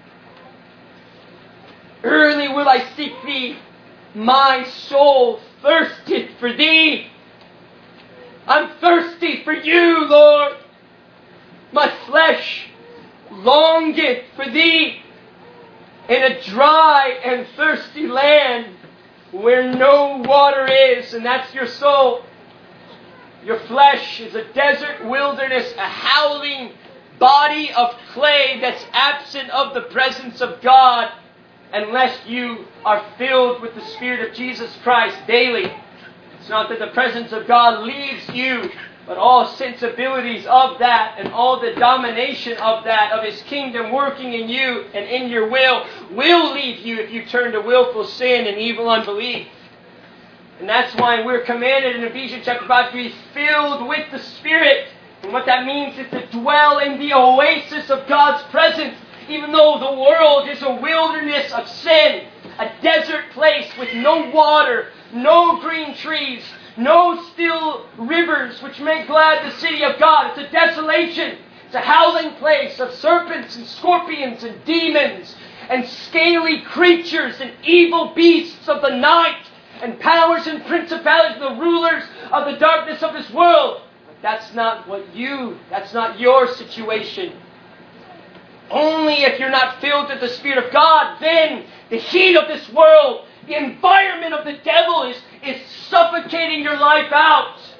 Early will I seek Thee. My soul thirsteth for Thee. I'm thirsty for You, Lord. My flesh longeth for Thee in a dry and thirsty land where no water is, and that's your soul. Your flesh is a desert wilderness, a howling body of clay that's absent of the presence of God unless you are filled with the Spirit of Jesus Christ daily. It's not that the presence of God leaves you, but all sensibilities of that and all the domination of that, of His kingdom working in you and in your will leave you if you turn to willful sin and evil unbelief. And that's why we're commanded in Ephesians chapter 5 to be filled with the Spirit. And what that means is to dwell in the oasis of God's presence. Even though the world is a wilderness of sin, a desert place with no water, no green trees, no still rivers which make glad the city of God. It's a desolation. It's a howling place of serpents and scorpions and demons and scaly creatures and evil beasts of the night and powers and principalities, the rulers of the darkness of this world. But that's not your situation. Only if you're not filled with the Spirit of God, then the heat of this world, the environment of the devil is suffocating your life out.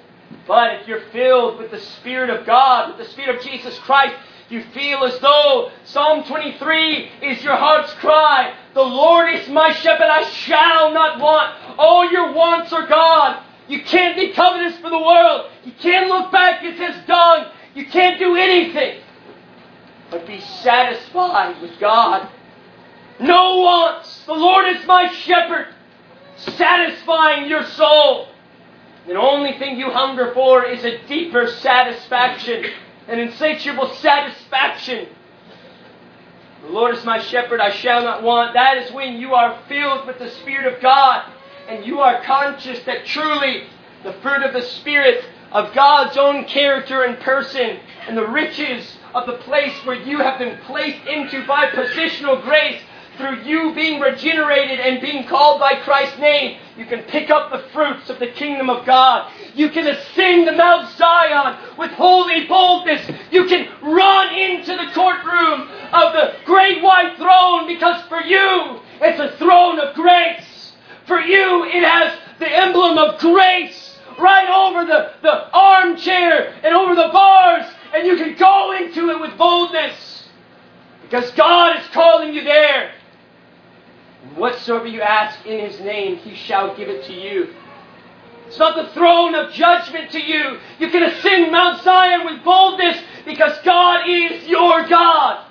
But if you're filled with the Spirit of God, with the Spirit of Jesus Christ, you feel as though Psalm 23 is your heart's cry. The Lord is my shepherd, I shall not want. All your wants are gone. You can't be covetous for the world. You can't look back at this dung. You can't do anything but be satisfied with God. No wants. The Lord is my shepherd, satisfying your soul. The only thing you hunger for is a deeper satisfaction, an insatiable satisfaction. The Lord is my shepherd, I shall not want. That is when you are filled with the Spirit of God and you are conscious that truly the fruit of the Spirit, of God's own character and person, and the riches of the place where you have been placed into by positional grace, through you being regenerated and being called by Christ's name, you can pick up the fruits of the kingdom of God. You can ascend to Mount Zion with holy boldness. You can run into the courtroom of the great white throne, because for you, it's a throne of grace. For you, it has the emblem of grace right over the armchair and over the bars, and you can go into it with boldness because God is calling you there. Whatsoever you ask in His name, He shall give it to you. It's not the throne of judgment to you. You can ascend Mount Zion with boldness because God is your God.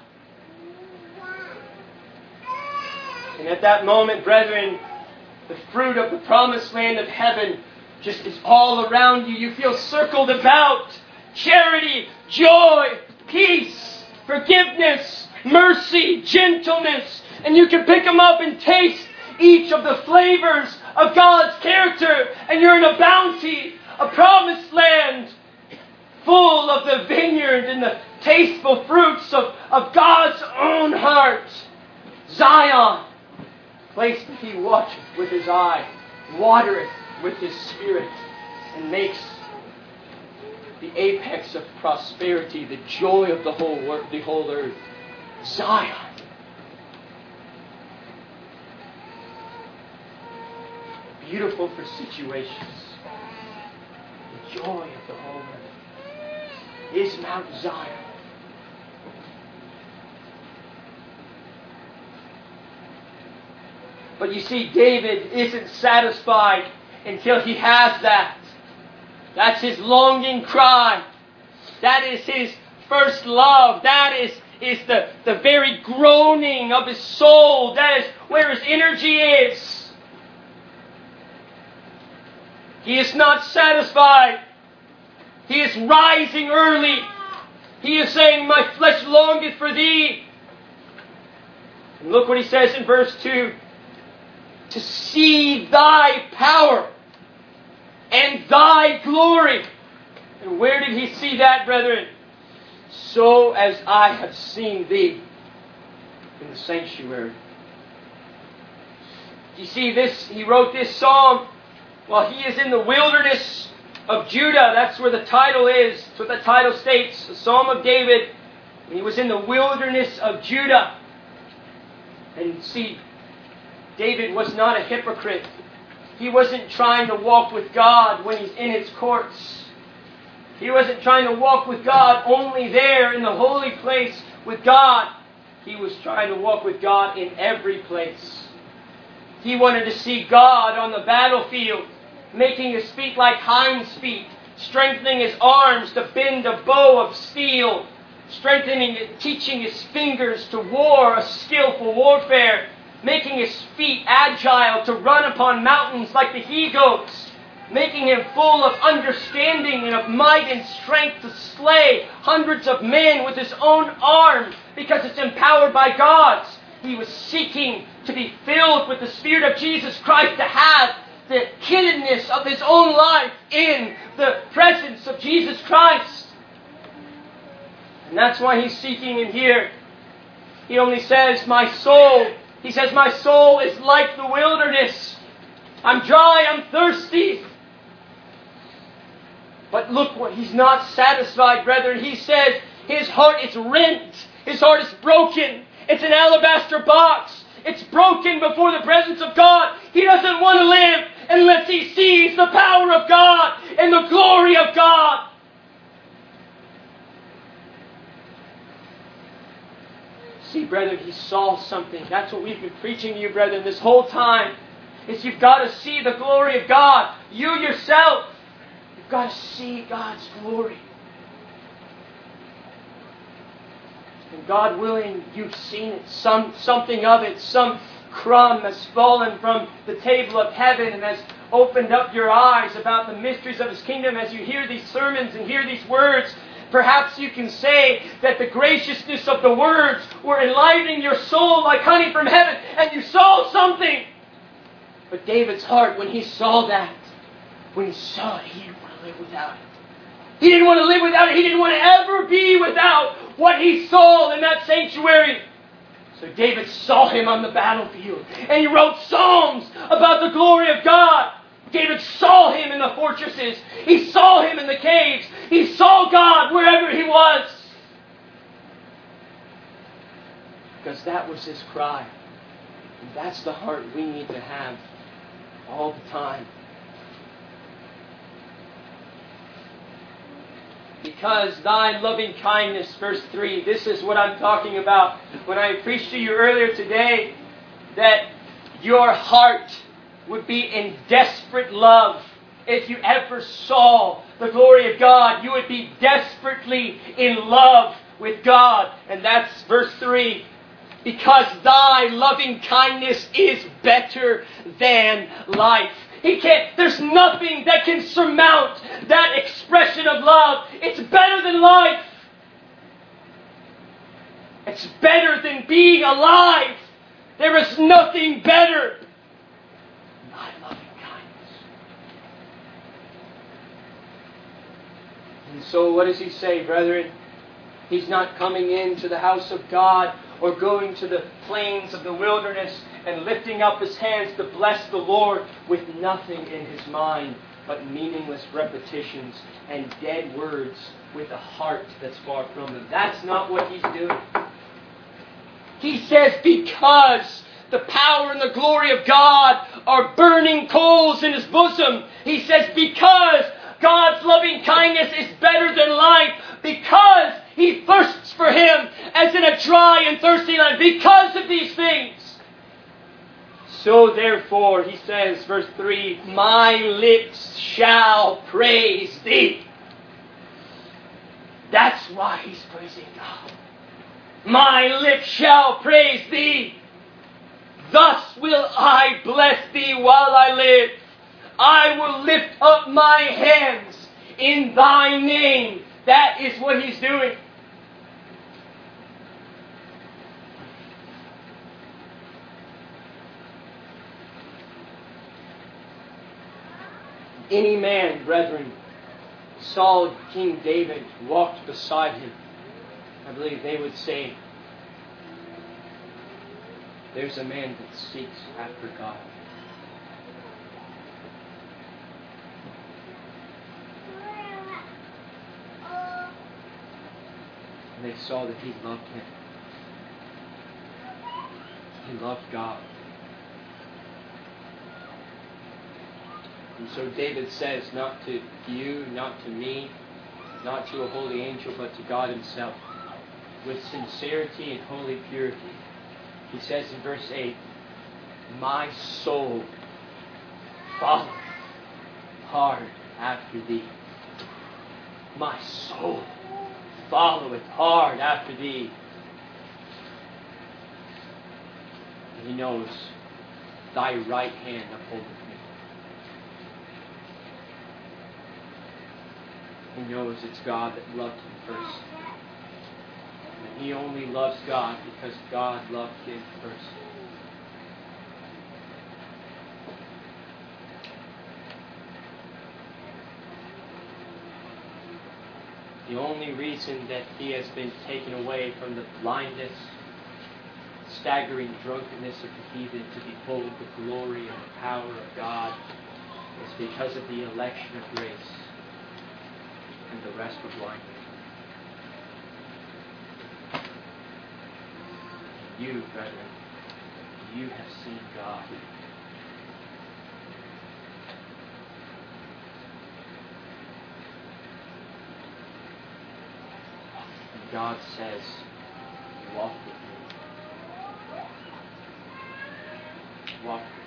And at that moment, brethren, the fruit of the promised land of heaven just is all around you. You feel circled about. Charity, joy, peace, forgiveness, mercy, gentleness. And you can pick them up and taste each of the flavors of God's character. And you're in a bounty, a promised land, full of the vineyard and the tasteful fruits of God's own heart. Zion, place that He watcheth with His eye, watereth with His Spirit, and makes the apex of prosperity, the joy of the whole earth. Zion. Beautiful for situations. The joy of the whole earth is Mount Zion. But you see, David isn't satisfied until he has that. That's his longing cry. That is his first love. That is the very groaning of his soul. That is where his energy is. He is not satisfied. He is rising early. He is saying, my flesh longeth for Thee. And look what he says in verse 2. To see Thy power and Thy glory. And where did he see that, brethren? So as I have seen Thee in the sanctuary. You see this, he wrote this psalm while he is in the wilderness of Judah. That's where the title is. That's what the title states. The Psalm of David. He was in the wilderness of Judah. And see, David was not a hypocrite. He wasn't trying to walk with God when he's in His courts. He wasn't trying to walk with God only there in the holy place with God. He was trying to walk with God in every place. He wanted to see God on the battlefield, making His feet like hinds' feet, strengthening His arms to bend a bow of steel, teaching His fingers to war a skillful warfare, making His feet agile to run upon mountains like the he-goats, making Him full of understanding and of might and strength to slay hundreds of men with His own arm because it's empowered by God's. He was seeking to be filled with the Spirit of Jesus Christ, to have the hiddenness of his own life in the presence of Jesus Christ. And that's why he's seeking in here. He only says, my soul. He says, my soul is like the wilderness. I'm dry, I'm thirsty. But look what he's not satisfied, brethren. He says his heart is rent. His heart is broken. It's an alabaster box. It's broken before the presence of God. He doesn't want to live unless he sees the power of God in the glory of God. See, brethren, he saw something. That's what we've been preaching to you, brethren, this whole time. Is you've got to see the glory of God. You yourself, you've got to see God's glory. And God willing, you've seen it. Something of it. Some crumb has fallen from the table of heaven and has opened up your eyes about the mysteries of His kingdom as you hear these sermons and hear these words. Perhaps you can say that the graciousness of the words were enlivening your soul like honey from heaven, and you saw something. But David's heart, when he saw that, when he saw it, he didn't want to live without it. He didn't want to live without it. He didn't want to ever be without what he saw in that sanctuary. So David saw Him on the battlefield, and he wrote psalms about the glory of God. David saw Him in the fortresses. He saw Him in the caves. He saw God wherever he was. Because that was his cry. And that's the heart we need to have all the time. Because Thy loving kindness, verse 3, this is what I'm talking about. When I preached to you earlier today, that your heart would be in desperate love. If you ever saw the glory of God, you would be desperately in love with God. And that's verse 3. Because Thy loving kindness is better than life. There's nothing that can surmount that expression of love. It's better than life. It's better than being alive. There is nothing better. Thy loving kindness. And so what does he say, brethren? He's not coming into the house of God or going to the plains of the wilderness and lifting up his hands to bless the Lord with nothing in his mind but meaningless repetitions and dead words with a heart that's far from him. That's not what he's doing. He says, because the power and the glory of God are burning coals in his bosom. He says, because God's loving kindness is better than life, because he thirsts for Him as in a dry and thirsty land, because of these things. So therefore, he says, verse 3, my lips shall praise Thee. That's why he's praising God. My lips shall praise Thee. Thus will I bless Thee while I live. I will lift up my hands in Thy name. That is what he's doing. Any man, brethren, saw King David walked beside him, I believe they would say, there's a man that seeks after God. And they saw that he loved Him. He loved God. And so David says, not to you, not to me, not to a holy angel, but to God Himself, with sincerity and holy purity. He says in verse 8, my soul followeth hard after Thee. My soul followeth hard after Thee. And he knows Thy right hand upholdeth me. He knows it's God that loved him first. And he only loves God because God loved him first. The only reason that he has been taken away from the blindness, staggering drunkenness of the heathen to behold the glory and the power of God is because of the election of grace, and the rest were blinded. You, brethren, you have seen God. God says, walk with me. Walk with me.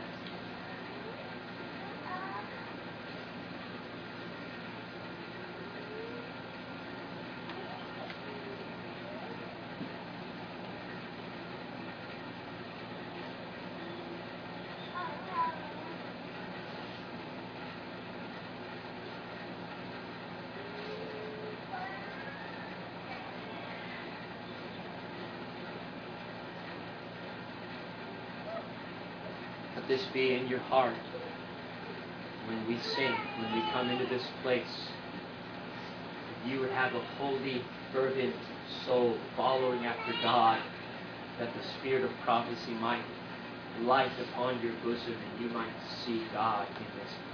Let this be in your heart when we sing, when we come into this place. That you would have a holy, fervent soul following after God, that the spirit of prophecy might light upon your bosom and you might see God in this place.